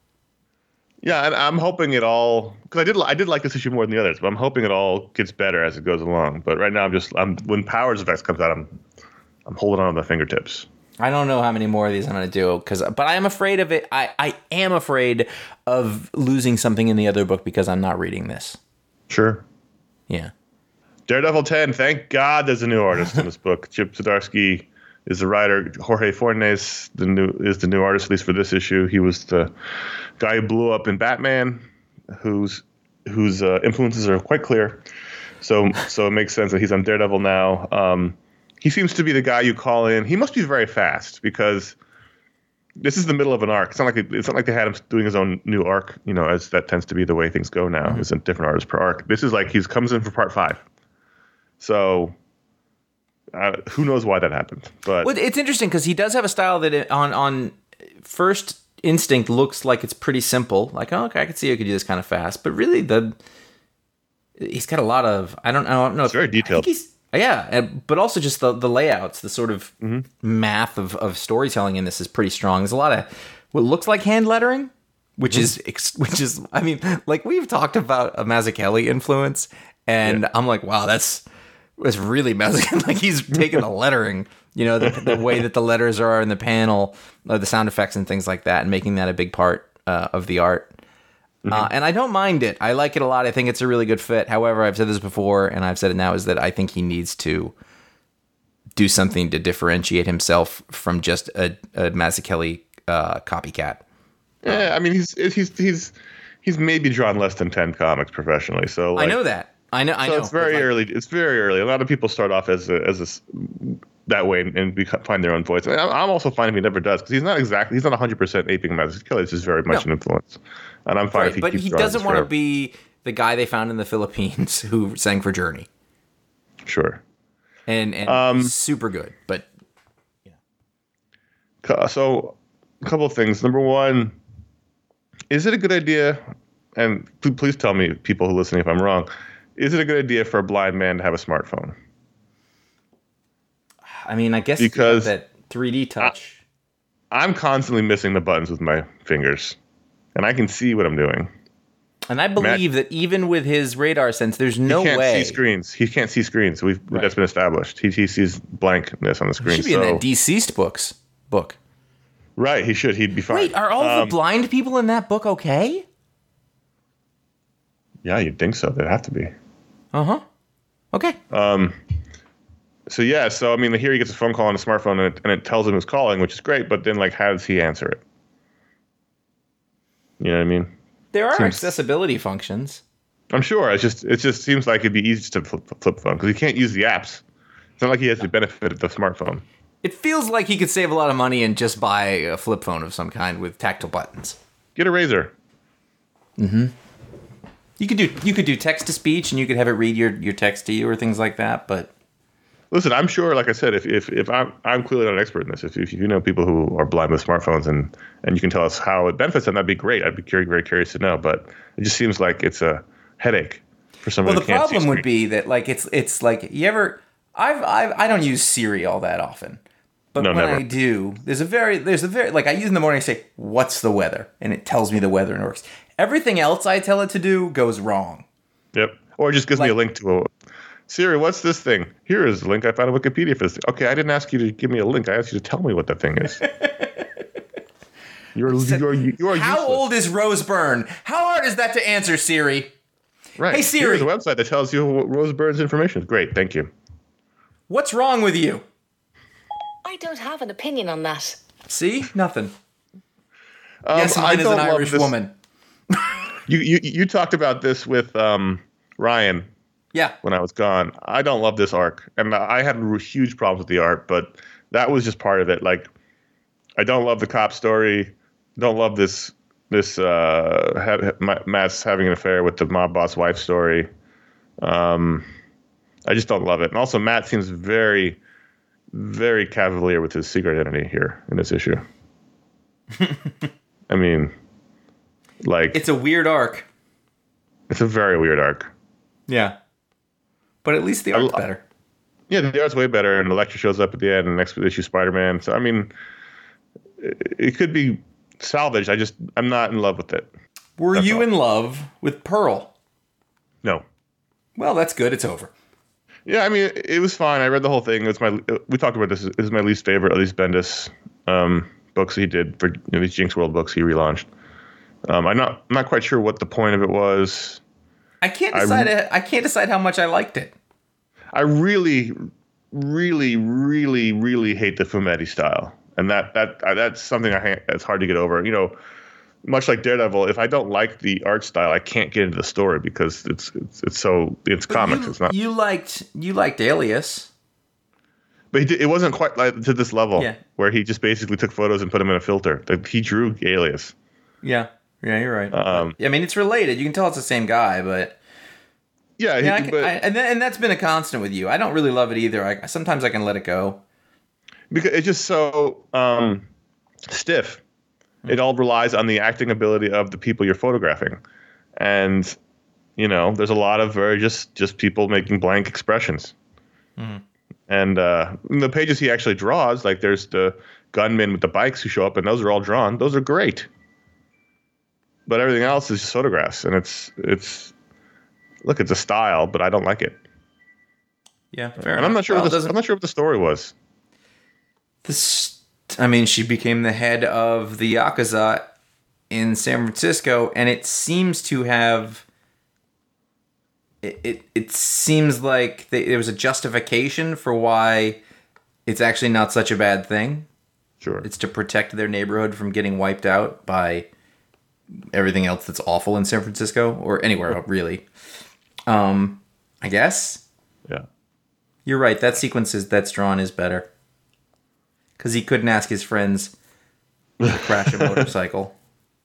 Yeah, and I'm hoping it all because I did I did like this issue more than the others, but I'm hoping it all gets better as it goes along. But right now, I'm just I'm when Powers of X comes out, I'm I'm holding on to the fingertips. I don't know how many more of these I'm going to do, cause, but I am afraid of it. I, I am afraid of losing something in the other book because I'm not reading this. Sure. Yeah. Daredevil ten. Thank God there's a new artist in this book. Chip Zdarsky is the writer. Jorge Fornes the new is the new artist, at least for this issue. He was the guy who blew up in Batman, whose whose uh, influences are quite clear. So so it makes sense that he's on Daredevil now. Um, he seems to be the guy you call in. He must be very fast because this is the middle of an arc. It's not like it, it's not like they had him doing his own new arc. You know, as that tends to be the way things go now. Mm-hmm. It's a different artist per arc. This is like he's comes in for part five. So uh, who knows why that happened? But Well, it's interesting because he does have a style that it, on on first instinct looks like it's pretty simple. Like, oh, okay, I could see I could do this kind of fast, but really the he's got a lot of I don't I don't know. It's very detailed. I think he's, yeah, and, but also just the the layouts, the sort of mm-hmm. math of of storytelling in this is pretty strong. There's a lot of what looks like hand lettering, which mm-hmm. is which is I mean, like we've talked about a Mazzucchelli influence, and yeah. I'm like, wow, that's. It's really Mazzucchelli. Like he's taking the lettering, you know, the, the way that the letters are in the panel, uh, the sound effects and things like that, and making that a big part uh, of the art. Mm-hmm. Uh, and I don't mind it. I like it a lot. I think it's a really good fit. However, I've said this before, and I've said it now, is that I think he needs to do something to differentiate himself from just a, a Mazzucchelli uh, copycat. Yeah, I mean, he's he's he's he's maybe drawn less than ten comics professionally. So like, I know that. I know. I so know. it's very like, early. It's very early. A lot of people start off as a, as a, that way and, and beca- find their own voice. And I'm also fine if he never does because he's not exactly he's not one hundred percent aping Mazzucchelli. It's just very much no. an influence, and I'm fine right, if he but keeps he drawing doesn't this want to forever. be the guy they found in the Philippines who sang for Journey. Sure. And and Um, super good, but So, a couple of things. Number one, is it a good idea? And p- please tell me, people who are listening, if I'm wrong. Is it a good idea for a blind man to have a smartphone? I mean, I guess Because that three D touch. I, I'm constantly missing the buttons with my fingers, and I can see what I'm doing. And I believe Matt, that even with his radar sense, there's no he can't way see screens. He can't see screens. We've Right. That's been established. He, he sees blankness on the screen. He should be so. in that Deceased books book. Right, he should. He'd be fine. Wait, are all um, the blind people in that book okay? Yeah, you'd think so. They'd have to be. Uh huh. Okay. Um. So yeah, so I mean, here he gets a phone call on a smartphone, and it, and it tells him who's calling, which is great. But then, like, how does he answer it? You know what I mean? There are Seems- accessibility functions. I'm sure. It's just it just seems like it'd be easy to flip, flip phone because he can't use the apps. It's not like he has the benefit of the smartphone. It feels like he could save a lot of money and just buy a flip phone of some kind with tactile buttons. Get a razor. Mm-hmm. You could do you could do text to speech, and you could have it read your, your text to you or things like that. But listen, I'm sure, like I said, if if, if I'm I'm clearly not an expert in this. If, if you know people who are blind with smartphones and, and you can tell us how it benefits them, that'd be great. I'd be very very curious to know. But it just seems like it's a headache for someone. Well, who the can't see problem would screen. be that like it's it's like you ever I've, I've I don't use Siri all that often. But No, when never. I do, there's a very, there's a very, like I use in the morning, I say, what's the weather? And it tells me the weather and it works. Everything else I tell it to do goes wrong. Yep. Or it just gives me a Like- link to a Siri, what's this thing? Here is the link I found on Wikipedia for this thing. Okay, I didn't ask you to give me a link. I asked you to tell me what that thing is. You're you're you are How useless. old is Rose Byrne? How hard is that to answer, Siri? Right. Hey, Siri. Here's a website that tells you what Rose Byrne's information is. Great, thank you. What's wrong with you? I don't have an opinion on that. See? Nothing. Um, yes, I mine is don't an love Irish this- woman. You, you you talked about this with um, Ryan Yeah. when I was gone. I don't love this arc, and I had huge problems with the art, but that was just part of it. Like, I don't love the cop story. Don't love this this uh, ha- ha- Matt's having an affair with the mob boss wife story. Um, I just don't love it. And also, Matt seems very, very cavalier with his secret identity here in this issue. I mean, like It's a weird arc. it's a very weird arc. Yeah. But at least the art's lo- better. Yeah, the art's way better, and Electra shows up at the end, and next issue Spider-Man. So I mean, it, it could be salvaged. I just I'm not in love with it. Were That's you all. in love with Pearl? No. Well, that's good. It's over. Yeah, I mean, it, it was fine. I read the whole thing. It was my we talked about this. It was my least favorite, at least Bendis um, books he did for you know, these Jinx World books he relaunched. Um, I'm not I'm not quite sure what the point of it was. I can't I decide. re- I can't decide how much I liked it. I really, really, really, really hate the Fumetti style, and that that uh, that's something I ha- it's hard to get over. You know, much like Daredevil, if I don't like the art style, I can't get into the story because it's it's, it's so it's comics. You, it's not, you liked. You liked Alias. but he did, it wasn't quite like to this level Yeah. where he just basically took photos and put them in a filter. Like, he drew Alias. Yeah. Yeah, you're right. Um, I mean, it's related. You can tell it's the same guy, but Yeah, yeah, I he, can, but I, and then, and that's been a constant with you. I don't really love it either. I sometimes I can let it go. because it's just so um, stiff. It all relies on the acting ability of the people you're photographing, and you know, there's a lot of very just just people making blank expressions. And uh, in the pages he actually draws, like there's the gunmen with the bikes who show up, and those are all drawn. Those are great, but everything else is just photographs, and it's it's look, it's a style, but I don't like it. Yeah, fair And I'm not sure. Well, what it the, doesn't- I'm not sure what the story was. This, I mean, she became the head of the Yakuza in San Francisco, and it seems to have. It it, it seems like they, there was a justification for why it's actually not such a bad thing. Sure. It's to protect their neighborhood from getting wiped out by everything else that's awful in San Francisco or anywhere really. Um, I guess yeah. you're right. That sequence is that's drawn is better because he couldn't ask his friends to crash a motorcycle.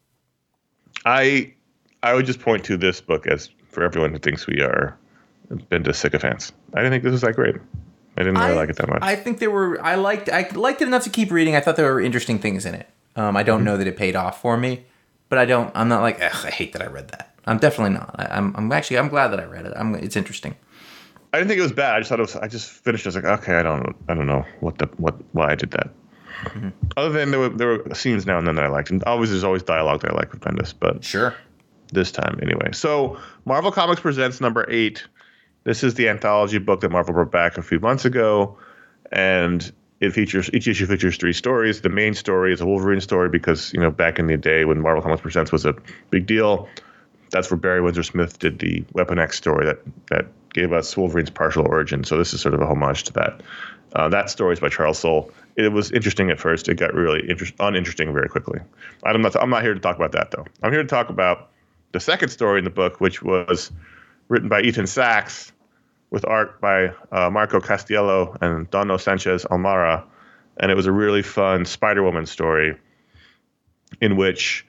I I would just point to this book as for everyone who thinks we are Bendis sycophants. I didn't think this was that great. I didn't really I, like it that much. I think there were. I liked. I liked it enough to keep reading. I thought there were interesting things in it. Um, I don't Mm-hmm. know that it paid off for me, but I don't. I'm not like. Ugh, I hate that I read that. I'm definitely not. I, I'm. I'm actually. I'm glad that I read it. I'm. It's interesting. I didn't think it was bad. I just thought it was. I just finished. I was like, okay, I don't. I don't know what the what why I did that. Mm-hmm. Other than there were there were scenes now and then that I liked, and always there's always dialogue that I like with Bendis, but Sure. this time anyway. So Marvel Comics presents number eight. This is the anthology book that Marvel brought back a few months ago, and it features each issue features three stories. The main story is a Wolverine story because you know back in the day when Marvel Comics presents was a big deal, that's where Barry Windsor Smith did the Weapon X story that that gave us Wolverine's partial origin. So this is sort of a homage to that. Uh, that story is by Charles Soule. It was interesting at first. It got really interest, uninteresting very quickly. I'm not. I'm not here to talk about that though. I'm here to talk about the second story in the book, which was written by Ethan Sachs with art by uh, Marco Castiello and Dono Sanchez Almara, and it was a really fun Spider-Woman story in which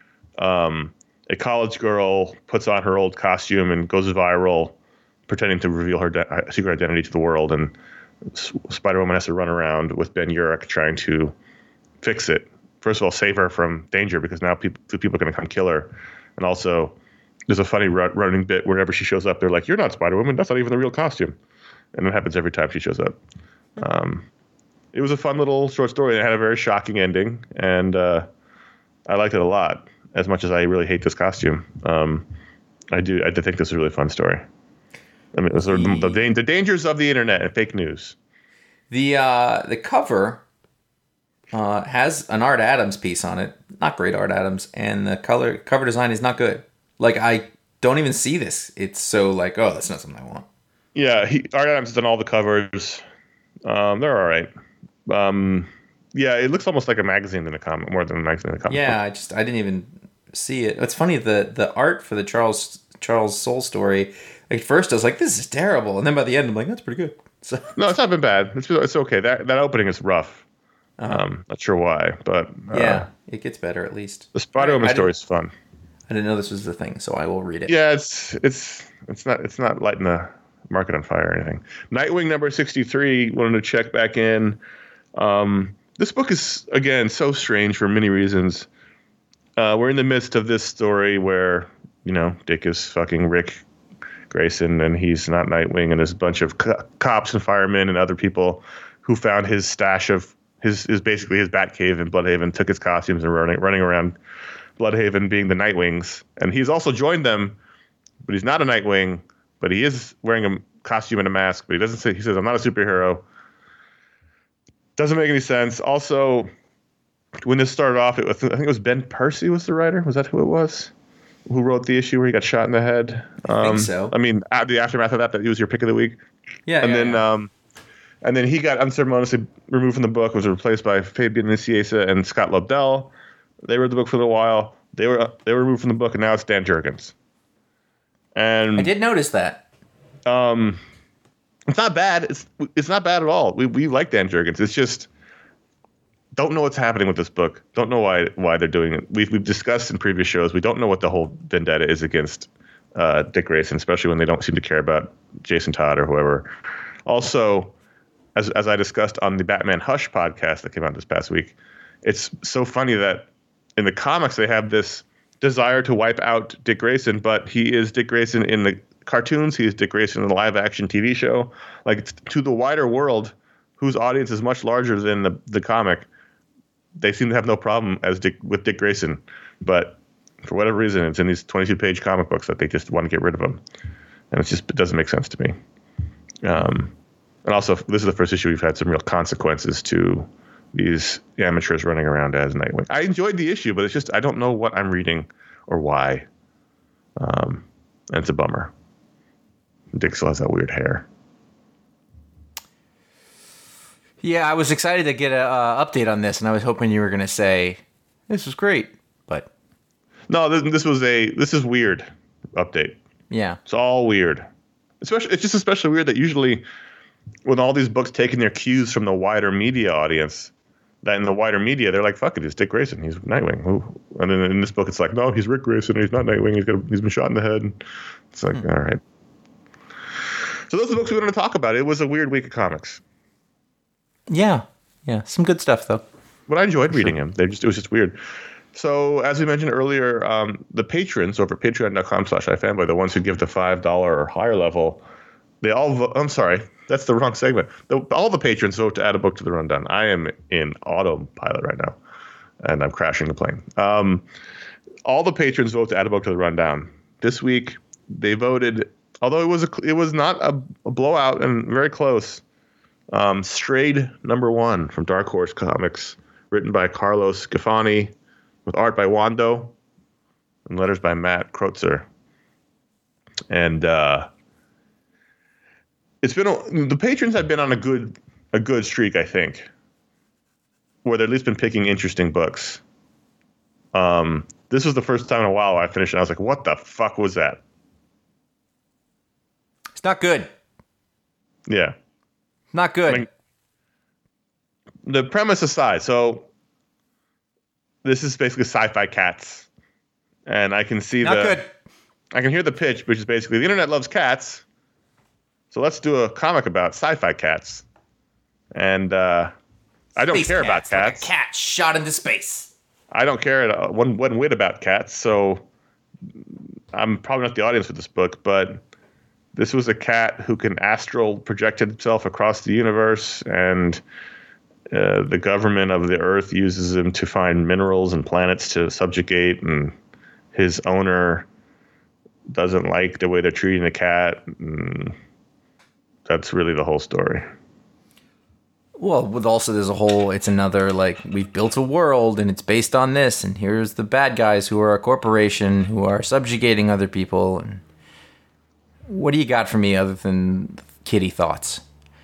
um, a college girl puts on her old costume and goes viral, pretending to reveal her de- secret identity to the world, and S- Spider-Woman has to run around with Ben Urich trying to fix it. First of all, save her from danger because now people, people are going to come kill her, and also there's a funny run, running bit whenever she shows up, they're like, "You're not Spider-Woman. That's not even the real costume," and it happens every time she shows up. Um, it was a fun little short story. It had a very shocking ending, and uh, I liked it a lot. As much as I really hate this costume, um, I do. I do think this is a really fun story. I mean, sort of the, the, the dangers of the internet and fake news. The uh, the cover uh, has an Art Adams piece on it. Not great Art Adams, and the color cover design is not good. Like, I don't even see this. It's so like, oh, that's not something I want. Yeah, he, Art Adams has done all the covers. Um, they're all right. Um, yeah, it looks almost like a magazine than a comic, more than a magazine than a comic. Yeah, book. I just I didn't even see it. It's funny, the the art for the Charles Charles Soule story. At first, I was like, "This is terrible," and then by the end, I'm like, "That's pretty good." So No, it's not been bad. It's it's okay. That that opening is rough. Uh-huh. Um, not sure why, but uh, yeah, it gets better at least. the Spider-Woman I- I story didn't- is fun. I didn't know this was the thing, so I will read it. Yeah, it's it's it's not it's not lighting the market on fire or anything. Nightwing number sixty-three. Wanted to check back in. Um, this book is again so strange for many reasons. Uh, we're in the midst of this story where you know Dick is fucking Rick Grayson, and he's not Nightwing, and there's a bunch of co- cops and firemen and other people who found his stash of his is basically his Batcave in Bloodhaven, took his costumes and running running around Bloodhaven being the Nightwings, and he's also joined them, but he's not a Nightwing, but he is wearing a costume and a mask, but he doesn't say, he says, "I'm not a superhero." Doesn't make any sense. Also, when this started off, it was, I think it was Ben Percy was the writer. Was that who it was? Who wrote the issue where he got shot in the head? I um, think so. I mean, at the aftermath of that, that was your pick of the week. Yeah, And yeah, then, yeah. um, and then he got unceremoniously removed from the book, was replaced by Fabian Nicieza and Scott Lobdell. They wrote the book for a little while. They were they were removed from the book, and now it's Dan Jurgens. And I did notice that. um, it's not bad. It's it's not bad at all. We we like Dan Jurgens. It's just don't know what's happening with this book. Don't know why why they're doing it. We've we've discussed in previous shows. We don't know what the whole vendetta is against uh, Dick Grayson, especially when they don't seem to care about Jason Todd or whoever. Also, as as I discussed on the Batman Hush podcast that came out this past week, it's so funny that in the comics they have this desire to wipe out Dick Grayson, but he is Dick Grayson in the cartoons. He is Dick Grayson in the live action T V show. Like, to the wider world, whose audience is much larger than the the comic, they seem to have no problem as Dick with Dick Grayson. But for whatever reason, it's in these twenty-two page comic books that they just want to get rid of him, and it's just it doesn't make sense to me. Um, and also, this is the first issue we've had some real consequences to these amateurs running around as Nightwing. I enjoyed the issue, but it's just I don't know what I'm reading or why. Um, and it's a bummer. Dick still has that weird hair. Yeah, I was excited to get a uh, update on this, and I was hoping you were going to say this was great, but No, this, this was a this is weird update. yeah, It's all weird. Especially, it's just especially weird that usually when all these books taking their cues from the wider media audience, that in the wider media they're like, "Fuck it, it's Dick Grayson, he's Nightwing." Ooh. And then in this book, it's like, "No, he's Rick Grayson, he's not Nightwing. He's got he's been shot in the head." It's like, Hmm. all right. So those are the books we're going to talk about. It was a weird week of comics, yeah, yeah, some good stuff though. but I enjoyed reading them. They just it was just weird. So as we mentioned earlier, um, the patrons over at patreon dot com slash ifanboy, the ones who give the five dollar or higher level, they all vote. I'm sorry, that's the wrong segment. The, all the patrons vote to add a book to the rundown. I am in autopilot right now, and I'm crashing the plane. Um, all the patrons vote to add a book to the rundown. This week, they voted, although it was a, it was not a, a blowout and very close. Um, Strayed number one from Dark Horse Comics, written by Carlos Gafani, with art by Wando and letters by Matt Kreutzer. And uh, it's been a, the patrons have been on a good a good streak, I think, where they've at least been picking interesting books. Um, this was the first time in a while I finished and I was like, "What the fuck was that?" It's not good. Yeah. Not good. I mean, the premise aside, so this is basically Sci-Fi Cats and I can see Not the good. I can hear the pitch, which is basically the internet loves cats, so let's do a comic about sci-fi cats. And uh, I don't Space care cats, about like cats. a cat shot into space. I don't care at all, one one whit about cats, so I'm probably not the audience for this book, but this was a cat who can astral project himself across the universe, and uh, the government of the Earth uses him to find minerals and planets to subjugate, and his owner doesn't like the way they're treating the cat. And that's really the whole story. Well, with also there's a whole, it's another, like, we've built a world and it's based on this, and here's the bad guys who are a corporation who are subjugating other people. And what do you got for me other than kitty thoughts?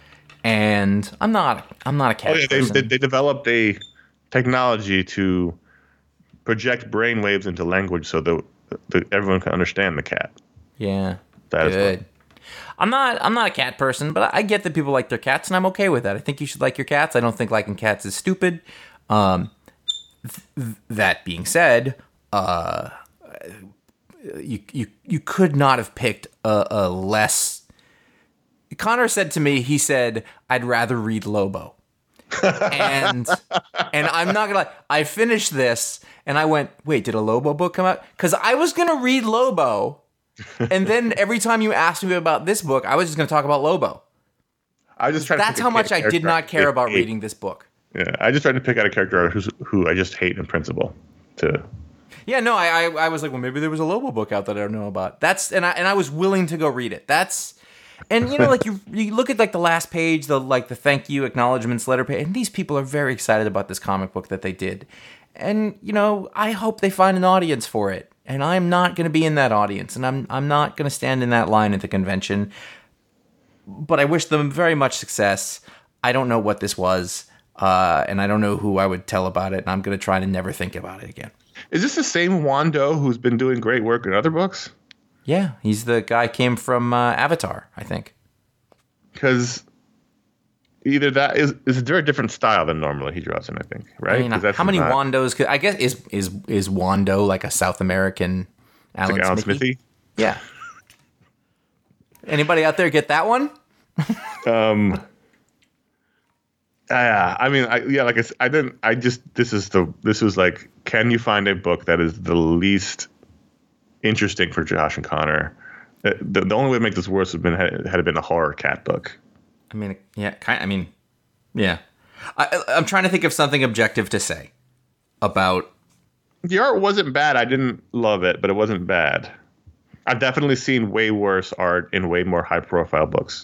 And I'm not, I'm not a cat Oh, yeah, they, person. they, they developed a technology to project brainwaves into language so that, that everyone can understand the cat. Yeah, That is good. fun. I'm not, I'm not a cat person, but I get that people like their cats, and I'm okay with that. I think you should like your cats. I don't think liking cats is stupid. Um, th- that being said, uh, you you you could not have picked a, a less. Connor said to me, he said, "I'd rather read Lobo," and and I'm not gonna lie. I finished this, and I went, "Wait, did a Lobo book come out?" Because I was gonna read Lobo, and then every time you asked me about this book, I was just gonna talk about Lobo. I just tried to That's pick how a much I character did not care hate- about hate. reading this book. Yeah, I just tried to pick out a character who's, who I just hate in principle. To Yeah, no, I, I I was like, well, maybe there was a Lobo book out that I don't know about. That's and I and I was willing to go read it. That's and you know, like you you look at like the last page, the like the thank you acknowledgments letter page, and these people are very excited about this comic book that they did. And you know, I hope they find an audience for it. And I'm not going to be in that audience, and I'm I'm not going to stand in that line at the convention. But I wish them very much success. I don't know what this was, uh, and I don't know who I would tell about it, and I'm going to try to never think about it again. is this the same Wando who's been doing great work in other books? Yeah, he's the guy came from uh, Avatar, I think. Because either that is is a very different style than normally he draws in. I think, right? I mean, 'Cause that's how many not- Wandos could I guess is is is Wando like a South American Alan, like Alan Smithy? Smithy? Yeah. Anybody out there get that one? Um. Yeah, I mean, I, yeah, like I, s- I didn't. I just this is the this was like, can you find a book that is the least interesting for Josh and Connor? Uh, The, the only way to make this worse would have been had, had it been a horror cat book. I mean, yeah, kind. I mean, yeah. I, I'm trying to think of something objective to say about. The art wasn't bad. I didn't love it, but it wasn't bad. I've definitely seen way worse art in way more high profile books.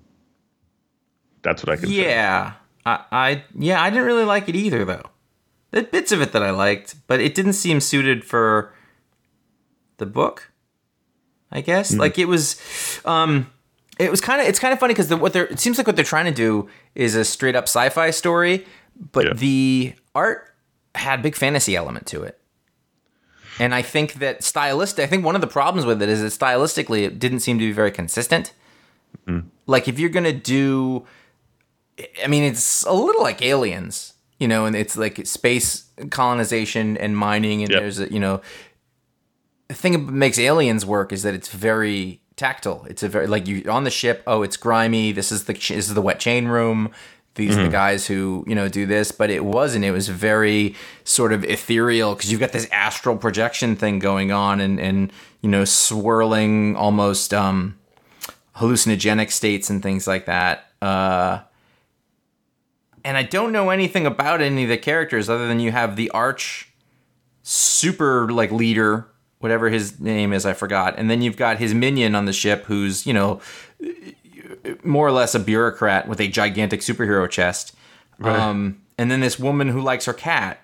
That's what I can say. Yeah, I, I yeah, I didn't really like it either, though. There are bits of it that I liked, but it didn't seem suited for the book. I guess Hmm. like it was, um, it was kind of it's kind of funny because the, what they're it seems like what they're trying to do is a straight up sci-fi story, but Yeah. the art had big fantasy element to it. And I think that stylistic, I think one of the problems with it is that stylistically it didn't seem to be very consistent. Mm-hmm. Like if you're gonna do, I mean, it's a little like Aliens, you know, and it's like space colonization and mining, and Yep. there's a, you know, the thing that makes Aliens work is that it's very tactile. It's a very like you on the ship. Oh, it's grimy. This is the this is the wet chain room. These are the guys who, you know, do this, but it wasn't. It was very sort of ethereal because you've got this astral projection thing going on and, and you know, swirling almost um, hallucinogenic states and things like that. Uh, and I don't know anything about any of the characters other than you have the arch super like leader, whatever his name is, I forgot. And then you've got his minion on the ship who's, you know, more or less a bureaucrat with a gigantic superhero chest. Right. Um, and then this woman who likes her cat.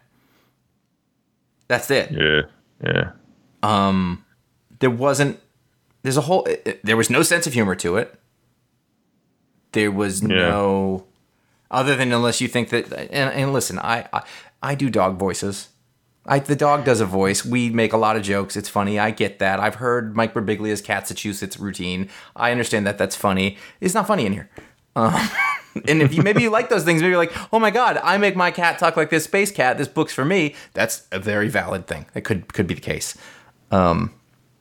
That's it. Yeah, yeah. There wasn't, there's a whole, it- it- there was no sense of humor to it. There was no, other than unless you think that, and, and listen, I, I, I do dog voices. I, the dog does a voice. We make a lot of jokes. It's funny. I get that. I've heard Mike Birbiglia's Catsachusets routine. I understand that that's funny. It's not funny in here. Um, and if you maybe you like those things, maybe you're like, oh my god, I make my cat talk like this space cat. This book's for me. That's a very valid thing. That could could be the case. Um,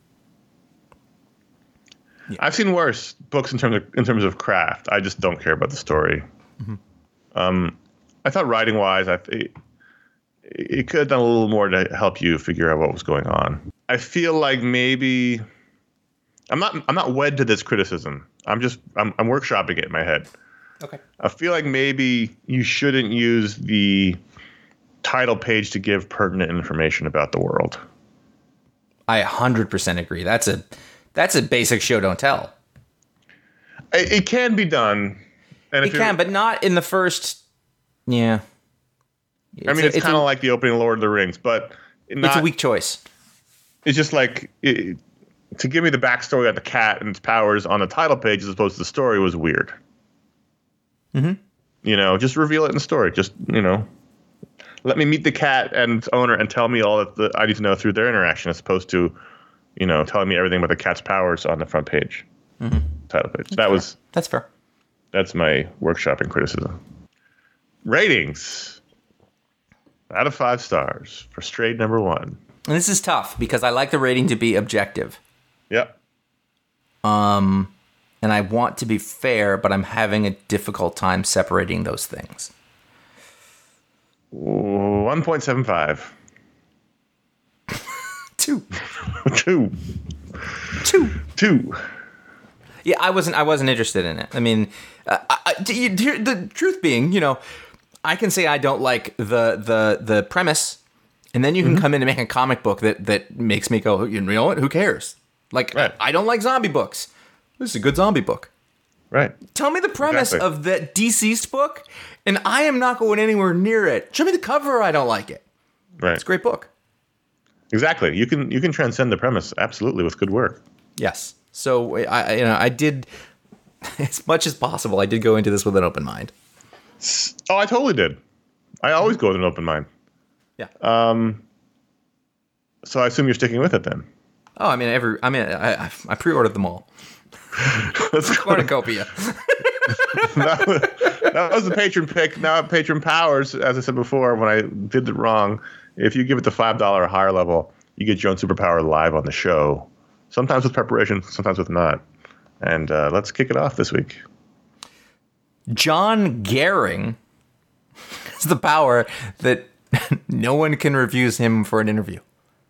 I've seen worse books in terms of in terms of craft. I just don't care about the story. Mm-hmm. Um, I thought writing wise, I it, it could have done a little more to help you figure out what was going on. I feel like maybe I'm not I'm not wed to this criticism. I'm just I'm, I'm workshopping it in my head. Okay. I feel like maybe you shouldn't use the title page to give pertinent information about the world. I one hundred percent agree. That's a that's a basic show don't tell. It, it can be done. And It can, but not in the first. Yeah. I mean, it's, a- it's kind a- of like the opening of Lord of the Rings, but not, It's a weak choice. It's just like it, to give me the backstory of the cat and its powers on the title page as opposed to the story was weird. Mm-hmm. You know, just reveal it in the story. Just, you know, let me meet the cat and its owner and tell me all that the, I need to know through their interaction as opposed to, you know, telling me everything about the cat's powers on the front page, Mm-hmm. title page. That was That's fair. that's my workshopping criticism. Ratings out of five stars for Strayed number one. And this is tough because I like the rating to be objective. Yep. Um, and I want to be fair, but I'm having a difficult time separating those things. one point seven five. Two. Two. Two. Two. Yeah, I wasn't. I wasn't interested in it. I mean, uh, I, I- d- you- the truth being, you know, I can say I don't like the the the premise, and then you can come in and make a comic book that that makes me go, you know what? Who cares? Like, Right. I don't like zombie books. This is a good zombie book. Right. Tell me the premise Exactly. of that deceased book, and I am not going anywhere near it. Show me the cover. I don't like it. Right. It's a great book. Exactly. You can you can transcend the premise absolutely with good work. Yes. So I, I- you know, I did as much as possible. I did go into this with an open mind. Oh, I totally did. I always go with an open mind. Yeah. So I assume you're sticking with it then. Oh, I mean, every. I mean, I I, I pre-ordered them all. Let's go. Cornucopia. that, was, that was the patron pick. Now patron powers, as I said before, when I did it wrong, if you give it the five dollar or higher level, you get your own superpower live on the show. Sometimes with preparation, sometimes with not. And uh, let's kick it off this week. John Gehring has the power that no one can refuse him for an interview.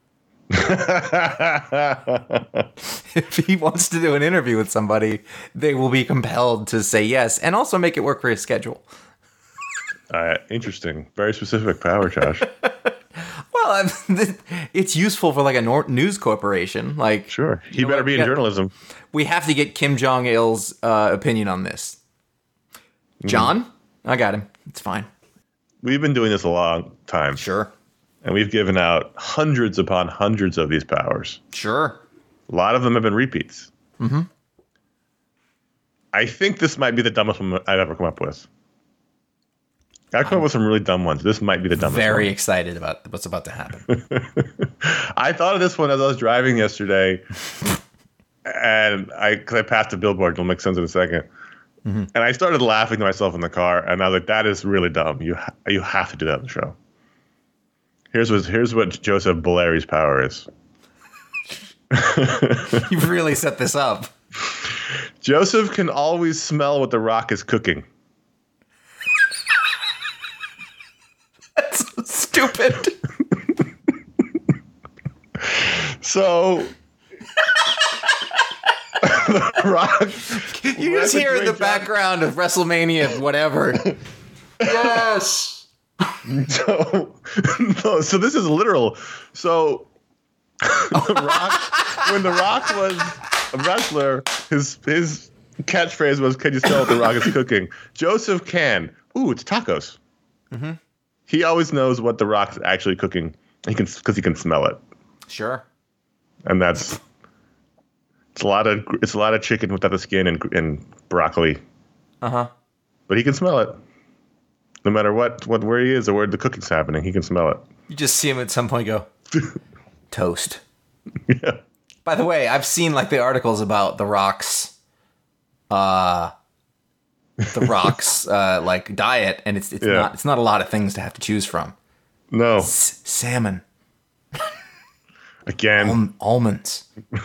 If he wants to do an interview with somebody, they will be compelled to say yes and also make it work for his schedule. Uh, interesting. Very specific power, Josh. Well, I'm- it's useful for like a nor- news corporation. Like, Sure. He know better what? be in Yeah. journalism. we have to get Kim Jong Il's uh, opinion on this. John, I got him. It's fine. We've been doing this a long time. Sure, And we've given out hundreds upon hundreds of these powers. sure. A lot of them have been repeats. Mm-hmm. I think this might be the dumbest one I've ever come up with. I've come up with some really dumb ones. This might be the dumbest Very one. excited about what's about to happen. I thought of this one as I was driving yesterday. and I, because I passed a billboard, it'll make sense in a second. Mm-hmm. And I started laughing to myself in the car. And I was like, that is really dumb. You, ha- you have to do that on the show. Here's what, here's what Joseph Bolleri's power is. You've really set this up. Joseph can always smell what the Rock is cooking. That's so stupid. So the Rock. You just hear in the Great job. background of WrestleMania, whatever. Yes. So, no, so this is literal. So the Rock, when the Rock was a wrestler, his his catchphrase was, "Can you smell what the Rock is cooking?" Joseph can. Ooh, it's tacos. Mm-hmm. He always knows what the Rock's actually cooking. He can because he can smell it, Sure. and that's it's a lot of it's a lot of chicken without the skin and and broccoli. Uh huh. But he can smell it. No matter what, what where he is or where the cooking's happening, he can smell it. You just see him at some point go, toast. Yeah. By the way, I've seen like the articles about the Rock's, uh, the Rock's uh, like diet, and it's it's Yeah. not it's not a lot of things to have to choose from. No. S- salmon. Again. Al- almonds.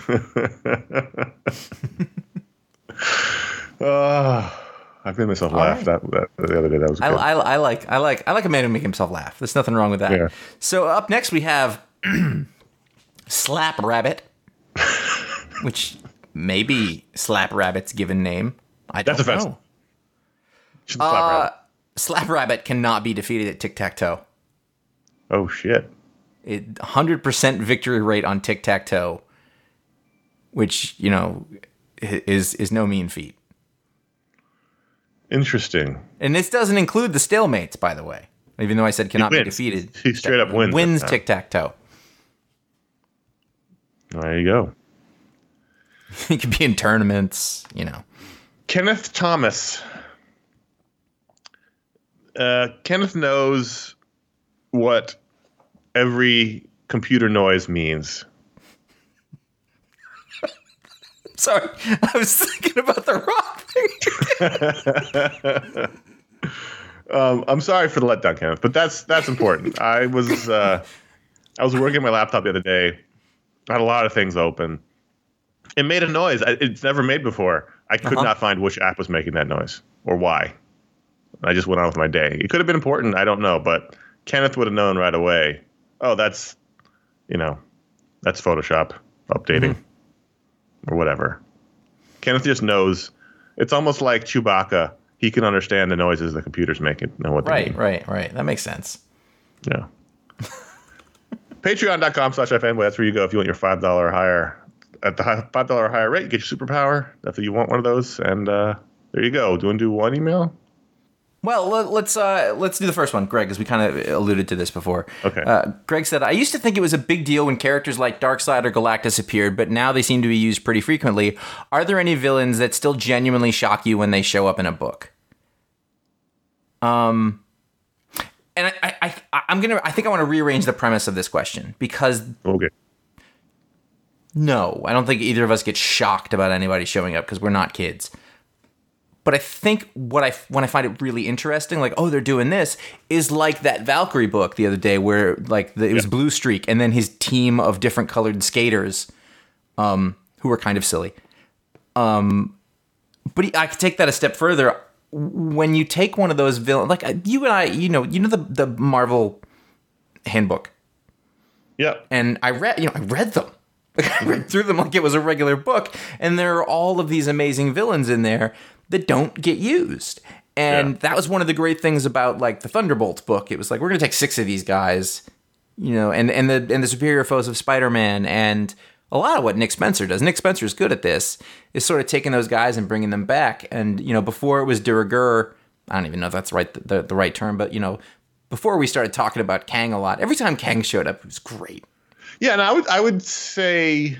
uh, I made myself All laugh right. that, that the other day. That was good. I, I, I like I like I like a man who make himself laugh. There's nothing wrong with that. Yeah. So up next we have Slap Rabbit, which may be Slap Rabbit's given name. I don't That's offensive. know. Should slap Uh, rabbit. Slap Rabbit cannot be defeated at Tic Tac Toe. Oh shit. It one hundred percent victory rate on Tic Tac Toe, which you know i- is is no mean feat. Interesting. And this doesn't include the stalemates, by the way. Even though I said cannot be wins. defeated, He straight up wins Wins that time. Tic Tac Toe. There you go. He could be in tournaments, you know. Kenneth Thomas. Uh, Kenneth knows what every computer noise means. Sorry, I was thinking about the rock thing. Um, I'm sorry for the letdown, Kenneth, but that's that's important. I was uh, I was working my laptop the other day. I had a lot of things open. It made a noise. I, it's never made before. I could Uh-huh. not find which app was making that noise or why. I just went on with my day. It could have been important. I don't know, but Kenneth would have known right away. Oh, that's, you know, that's Photoshop updating Mm-hmm. or whatever. Kenneth just knows. It's almost like Chewbacca. He can understand the noises the computers make and know what they Right, mean. right, right. That makes sense. Yeah. Patreon.com slash fanboy. That's where you go if you want your five dollars or higher. At the high- five dollars or higher rate, you get your superpower. If you want one of those. And uh, there you go. Do you want to do one email? Well, let- let's uh, let's do the first one, Greg, as we kind of alluded to this before. Okay. Uh, Greg said, I used to think it was a big deal when characters like Darkseid or Galactus appeared, but now they seem to be used pretty frequently. Are there any villains that still genuinely shock you when they show up in a book? Um, and I, I, I I'm gonna, I think I want to rearrange the premise of this question because Okay. no, I don't think either of us get shocked about anybody showing up because we're not kids. But I think what I when I find it really interesting, like, oh, they're doing this, is like that Valkyrie book the other day where like the, it was Yeah. Blue Streak and then his team of different colored skaters, um, who were kind of silly. Um, but I could take that a step further. When you take one of those villains, like uh, you and I, you know, you know the the Marvel handbook, Yeah. and I read, you know, I read them. Like, I read through them like it was a regular book, and there are all of these amazing villains in there that don't get used. And Yeah. that was one of the great things about like the Thunderbolts book. It was like, we're going to take six of these guys, you know, and, and the and the superior foes of Spider-Man, and a lot of what Nick Spencer does. Nick Spencer is good at this, is sort of taking those guys and bringing them back. And, you know, before it was de rigueur, I don't even know if that's right the, the, the right term, but, you know, before we started talking about Kang a lot, every time Kang showed up, it was great. Yeah, and I would I would say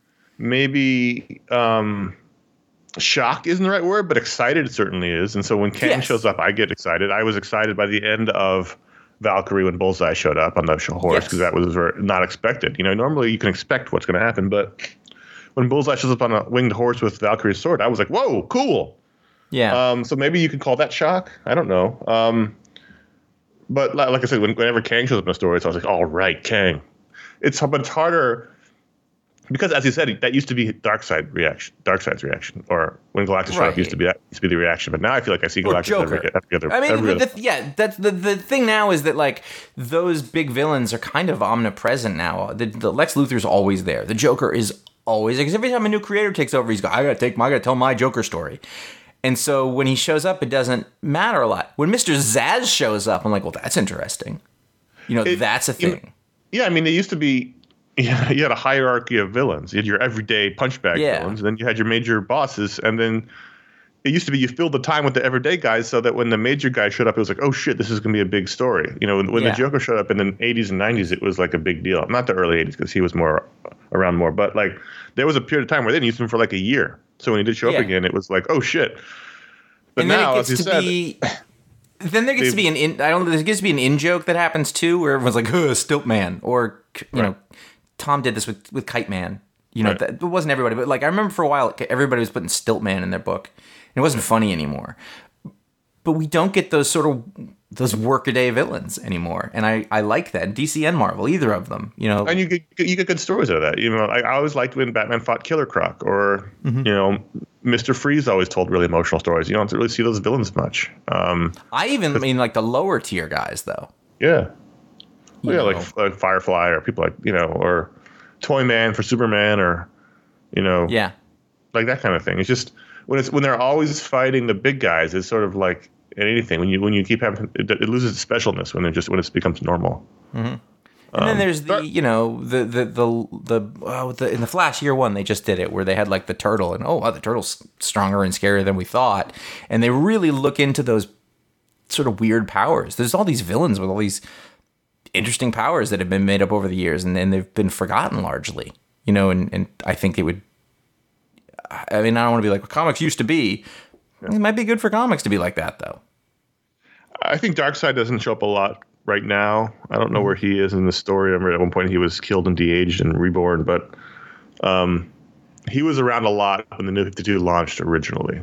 maybe um, shock isn't the right word, but excited certainly is. And so when Kang Yes. shows up, I get excited. I was excited by the end of Valkyrie when Bullseye showed up on the show horse Yes. because that was very- not expected. You know, normally you can expect what's going to happen, but when Bullseye shows up on a winged horse with Valkyrie's sword, I was like, whoa, cool. Yeah. Um, so maybe you could call that shock. I don't know. Um, but li- like I said, when, whenever Kang shows up in a story, it's always like, all right, Kang. It's but it's harder because, as you said, that used to be Darkseid reaction, Darkseid's reaction, or when Galactus showed up, Right. used to be that used to be the reaction. But now I feel like I see Or Galactus Joker. every, every other. I mean, every the, other the, yeah, that's the the thing now is that like those big villains are kind of omnipresent now. The, the Lex Luthor's always there. The Joker is always because every time a new creator takes over, he's got I gotta take my I gotta tell my Joker story. And so when he shows up, it doesn't matter a lot. When Mister Zaz shows up, I'm like, well, that's interesting. You know, It- that's a you know, thing. yeah, I mean, it used to be. Yeah, you had a hierarchy of villains. You had your everyday punchbag Yeah. villains, and then you had your major bosses, and then it used to be you filled the time with the everyday guys, so that when the major guy showed up, it was like, oh shit, this is going to be a big story. You know, when, when Yeah. the Joker showed up in the eighties and nineties, it was like a big deal. Not the early eighties because he was more around more, but like there was a period of time where they didn't use him for like a year. So when he did show Yeah. up again, it was like, oh shit. But And now, then it as gets you to said, be. Then there gets to They've- be an in, I don't know. There gets to be an in joke that happens too, where everyone's like, "Huh, Stilt Man," or you know, Right. Tom did this with with Kite Man. You know, Right. that, it wasn't everybody, but like I remember for a while, everybody was putting Stilt Man in their book, and it wasn't funny anymore. but we don't get those sort of those workaday villains anymore, and I, I like that. D C and Marvel, either of them, you know. And you get you get good stories out of that. You know, I, I always liked when Batman fought Killer Croc, or Mm-hmm. you know, Mister Freeze always told really emotional stories. You don't really see those villains much. Um, I even mean like the lower tier guys, though. yeah, You yeah, know. like like Firefly, or people like you know, or Toyman for Superman, or you know, Yeah. like that kind of thing. It's just when it's when they're always fighting the big guys. It's sort of like anything when you when you keep having it, it loses its specialness when it just when it becomes normal. And then there's the, you know, the the the the, oh, the in the Flash year one they just did it where they had like the turtle and oh wow, the turtle's stronger and scarier than we thought, and they really look into those sort of weird powers. There's all these villains with all these interesting powers that have been made up over the years, and, and they've been forgotten largely, you know. And, and I think it would. I mean, I don't want to be like what comics used to be. It might be good for comics to be like that, though. I think Darkseid doesn't show up a lot right now. I don't know where he is in the story. I remember at one point he was killed and de-aged and reborn, but um, he was around a lot when the New fifty-two launched originally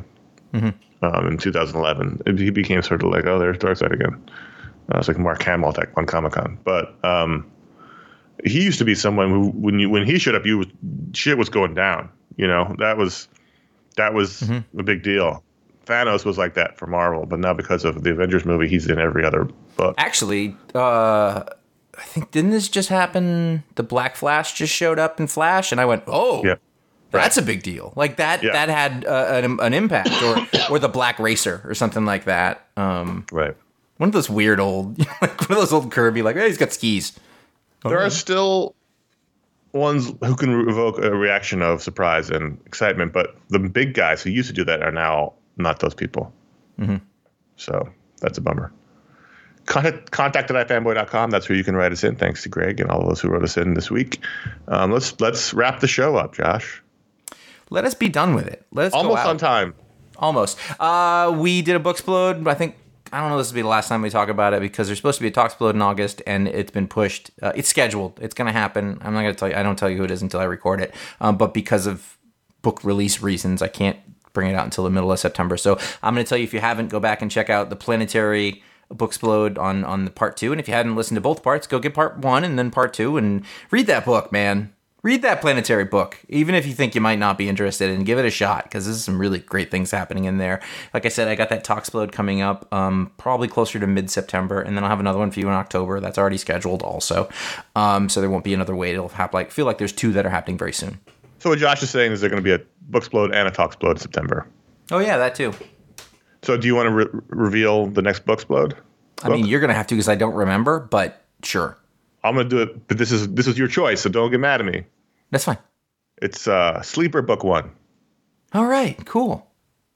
um, in two thousand eleven. It, he became sort of like, oh, there's Darkseid again. Uh, it's like Mark Hamill at on Comic-Con. But um, he used to be someone who, when you when he showed up, you shit was going down. You know, that was that was Mm-hmm. a big deal. Thanos was like that for Marvel, but now because of the Avengers movie, he's in every other book. Actually, uh, I think didn't this just happen? The Black Flash just showed up in Flash, and I went, "Oh, Yeah. that's a big deal!" Like that. Yeah. That had uh, an, an impact, or or the Black Racer, or something like that. Um, Right. one of those weird old, like one of those old Kirby, like, hey, he's got skis. There are still ones who can evoke a reaction of surprise and excitement, but the big guys who used to do that are now not those people. Mm-hmm. So that's a bummer. Contact, contact at ifanboy dot com. That's where you can write us in. Thanks to Greg and all those who wrote us in this week. Um, let's let's wrap the show up, Josh. Let us be done with it. Let's Almost go out. on time. Almost. Uh, we did a Booksplode. I think, I don't know, this will be the last time we talk about it because there's supposed to be a Talksplode in August and it's been pushed. Uh, it's scheduled. It's going to happen. I'm not going to tell you. I don't tell you who it is until I record it. Um, but because of book release reasons, I can't bring it out until the middle of September. So I'm going to tell you, if you haven't, go back and check out the Planetary Booksplode on, on the part two. And if you hadn't listened to both parts, go get part one and then part two and read that book, man. Read that Planetary book, even if you think you might not be interested, and give it a shot, because there's some really great things happening in there. Like I said, I got that Talksplode coming up um, probably closer to mid-September, and then I'll have another one for you in October. That's already scheduled also. Um, so there won't be another wait. It'll happen. Like, feel like there's two that are happening very soon. So what Josh is saying is there's going to be a Booksplode and a Talksplode in September. Oh, yeah, that too. So do you want to re- reveal the next Booksplode? I mean, you're going to have to because I don't remember, but sure. I'm going to do it, but this is this is your choice, so don't get mad at me. That's fine. It's uh, Sleeper Book One. All right, cool.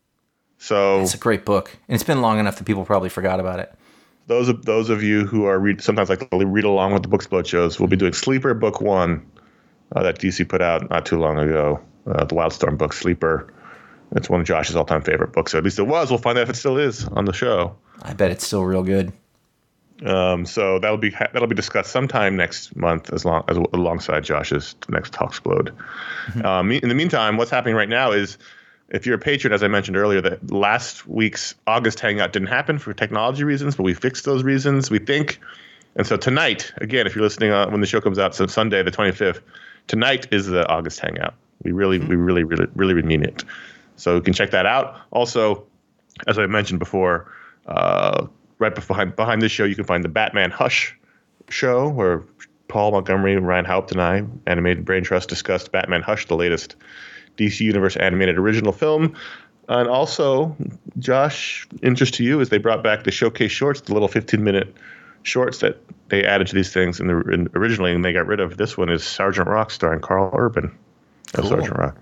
So It's a great book, and it's been long enough that people probably forgot about it. those of those of you who are read sometimes like to read along with the Booksplode shows, we'll be doing Sleeper Book One uh, that D C put out not too long ago. Uh, the Wildstorm book, Sleeper. It's one of Josh's all-time favorite books, or at least it was. We'll find out if it still is on the show. I bet it's still real good. Um, so that'll be that'll be discussed sometime next month, as long as alongside Josh's next Talksplode. Mm-hmm. Um, in the meantime, what's happening right now is, if you're a patron, as I mentioned earlier, that last week's August Hangout didn't happen for technology reasons, but we fixed those reasons, we think. And so tonight, again, if you're listening uh, when the show comes out, so Sunday the twenty-fifth, tonight is the August Hangout. We really, mm-hmm. we really, really, really, really mean it. So you can check that out. Also, as I mentioned before, uh, right behind behind this show, you can find the Batman Hush show, where Paul Montgomery, Ryan Haupt, and I, Animated Brain Trust, discussed Batman Hush, the latest D C Universe animated original film. And also, Josh, interest to you is they brought back the showcase shorts, the little fifteen-minute shorts that they added to these things in the in, originally, and they got rid of. This one is Sergeant Rock, starring Carl Urban as Cool. Sergeant Rock.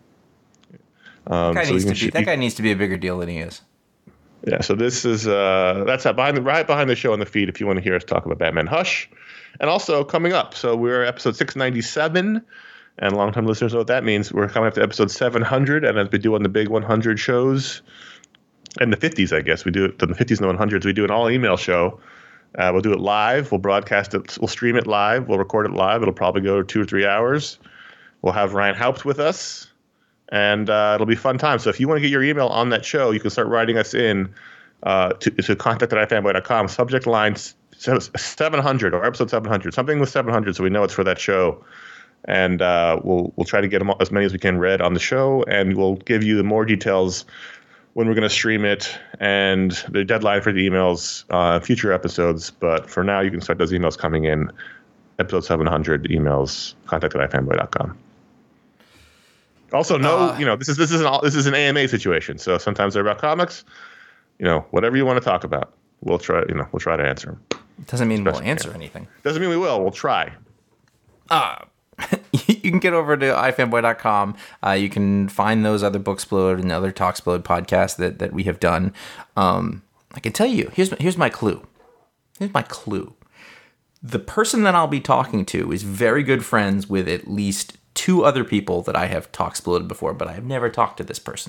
Um, That, guy so you needs can to be, sh- that guy needs to be a bigger deal than he is. Yeah, so this is uh, that's at behind the right behind the show on the feed if you want to hear us talk about Batman Hush, and also coming up. So we're episode six ninety-seven, and longtime listeners know what that means. We're coming up to episode seven hundred, and as we do on the big one hundred shows, and the fifties, I guess we do it. The fifties and the one hundreds, we do an all email show. Uh, we'll do it live. We'll broadcast it. We'll stream it live. We'll record it live. It'll probably go two or three hours. We'll have Ryan Haupt with us. And uh, it'll be a fun time. So if you want to get your email on that show, you can start writing us in uh, to, to contact at ifanboy dot com. Subject line seven hundred or episode seven hundred, something with seven hundred, so we know it's for that show. And uh, we'll we'll try to get them all, as many as we can read on the show, and we'll give you more details when we're going to stream it and the deadline for the emails, uh, future episodes. But for now, you can start those emails coming in. Episode seven hundred emails, contact at ifanboy dot com. Also, no, uh, you know, this is this is an this is an A M A situation. So sometimes they're about comics. You know, whatever you want to talk about, we'll try. You know, we'll try to answer them. Doesn't mean we'll answer anything. Doesn't mean we will. We'll try. Uh, you can get over to i fanboy dot com. Uh, you can find those other Booksplode and other Talksplode podcasts that, that we have done. Um, I can tell you, here's here's my clue. Here's my clue. The person that I'll be talking to is very good friends with at least two other people that I have Talksploded before, but I have never talked to this person.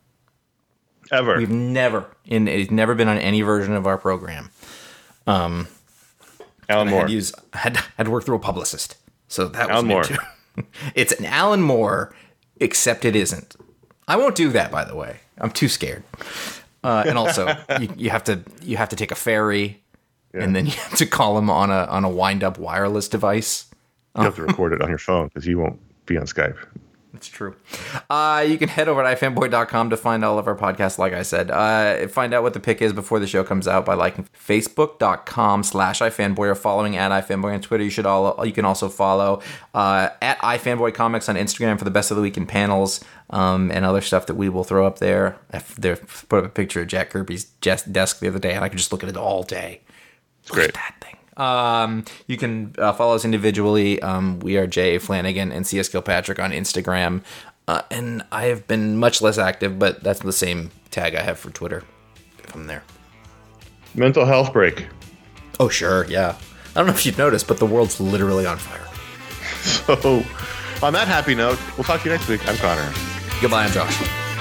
Ever. We've never, in it's never been on any version of our program. Um, Alan Moore. I had, use, had, had worked through a publicist. So that Alan was me Moore. too. It's an Alan Moore, except it isn't. I won't do that, by the way. I'm too scared. Uh, and also, you, you have to you have to take a ferry, yeah. and then you have to call him on a on a wind up wireless device. You have to record it on your phone because you won't be on Skype. It's true. Uh, you can head over to i fanboy dot com to find all of our podcasts, like I said. Uh, find out what the pick is before the show comes out by liking facebook dot com slash ifanboy or following at ifanboy on Twitter. You should all. You can also follow uh, at ifanboy comics on Instagram for the best of the week in panels um, and other stuff that we will throw up there. I there, put up a picture of Jack Kirby's desk the other day, and I could just look at it all day. It's Look great. at that thing. Um, you can uh, follow us individually. Um, we are J A Flanagan and C S Kilpatrick on Instagram. Uh, and I have been much less active, but that's the same tag I have for Twitter if I'm there. Mental health break. Oh, sure. Yeah. I don't know if you've noticed, but the world's literally on fire. So on that happy note, we'll talk to you next week. I'm Connor. Goodbye, I'm Josh.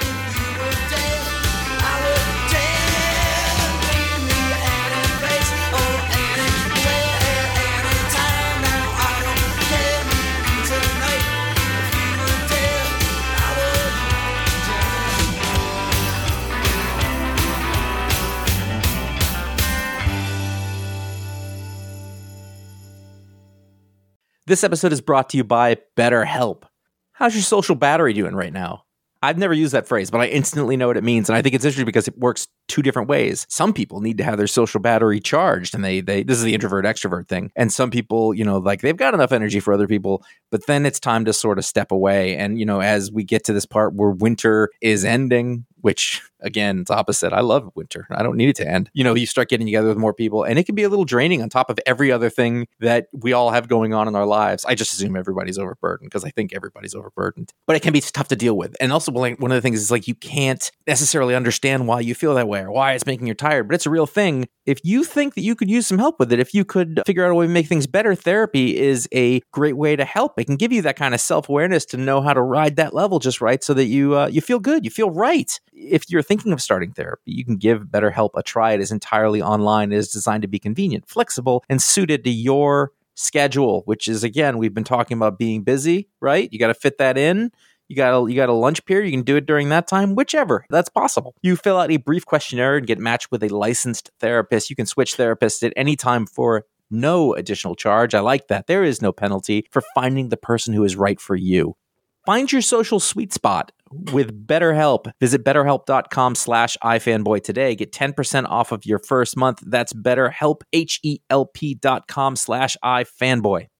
This episode is brought to you by BetterHelp. How's your social battery doing right now? I've never used that phrase, but I instantly know what it means, and I think it's interesting because it works two different ways. Some people need to have their social battery charged, and they they this is the introvert extrovert thing. And some people, you know, like they've got enough energy for other people, but then it's time to sort of step away. And you know, as we get to this part where winter is ending, which again, it's opposite. I love winter. I don't need it to end. You know, you start getting together with more people, and it can be a little draining on top of every other thing that we all have going on in our lives. I just assume everybody's overburdened because I think everybody's overburdened. But it can be tough to deal with. And also, like, one of the things is like you can't necessarily understand why you feel that way or why it's making you tired, but it's a real thing. If you think that you could use some help with it, if you could figure out a way to make things better, therapy is a great way to help. It can give you that kind of self-awareness to know how to ride that level just right so that you uh, you feel good, you feel right. If you're thinking of starting therapy, you can give BetterHelp a try. It is entirely online. It is designed to be convenient, flexible, and suited to your schedule, which is, again, we've been talking about being busy, right? You got to fit that in. You got a, you got a lunch period. You can do it during that time, whichever. That's possible. You fill out a brief questionnaire and get matched with a licensed therapist. You can switch therapists at any time for no additional charge. I like that. There is no penalty for finding the person who is right for you. Find your social sweet spot with BetterHelp. Visit betterhelp dot com slash ifanboy today. Get ten percent off of your first month. That's BetterHelp, H E L P dot com slash ifanboy.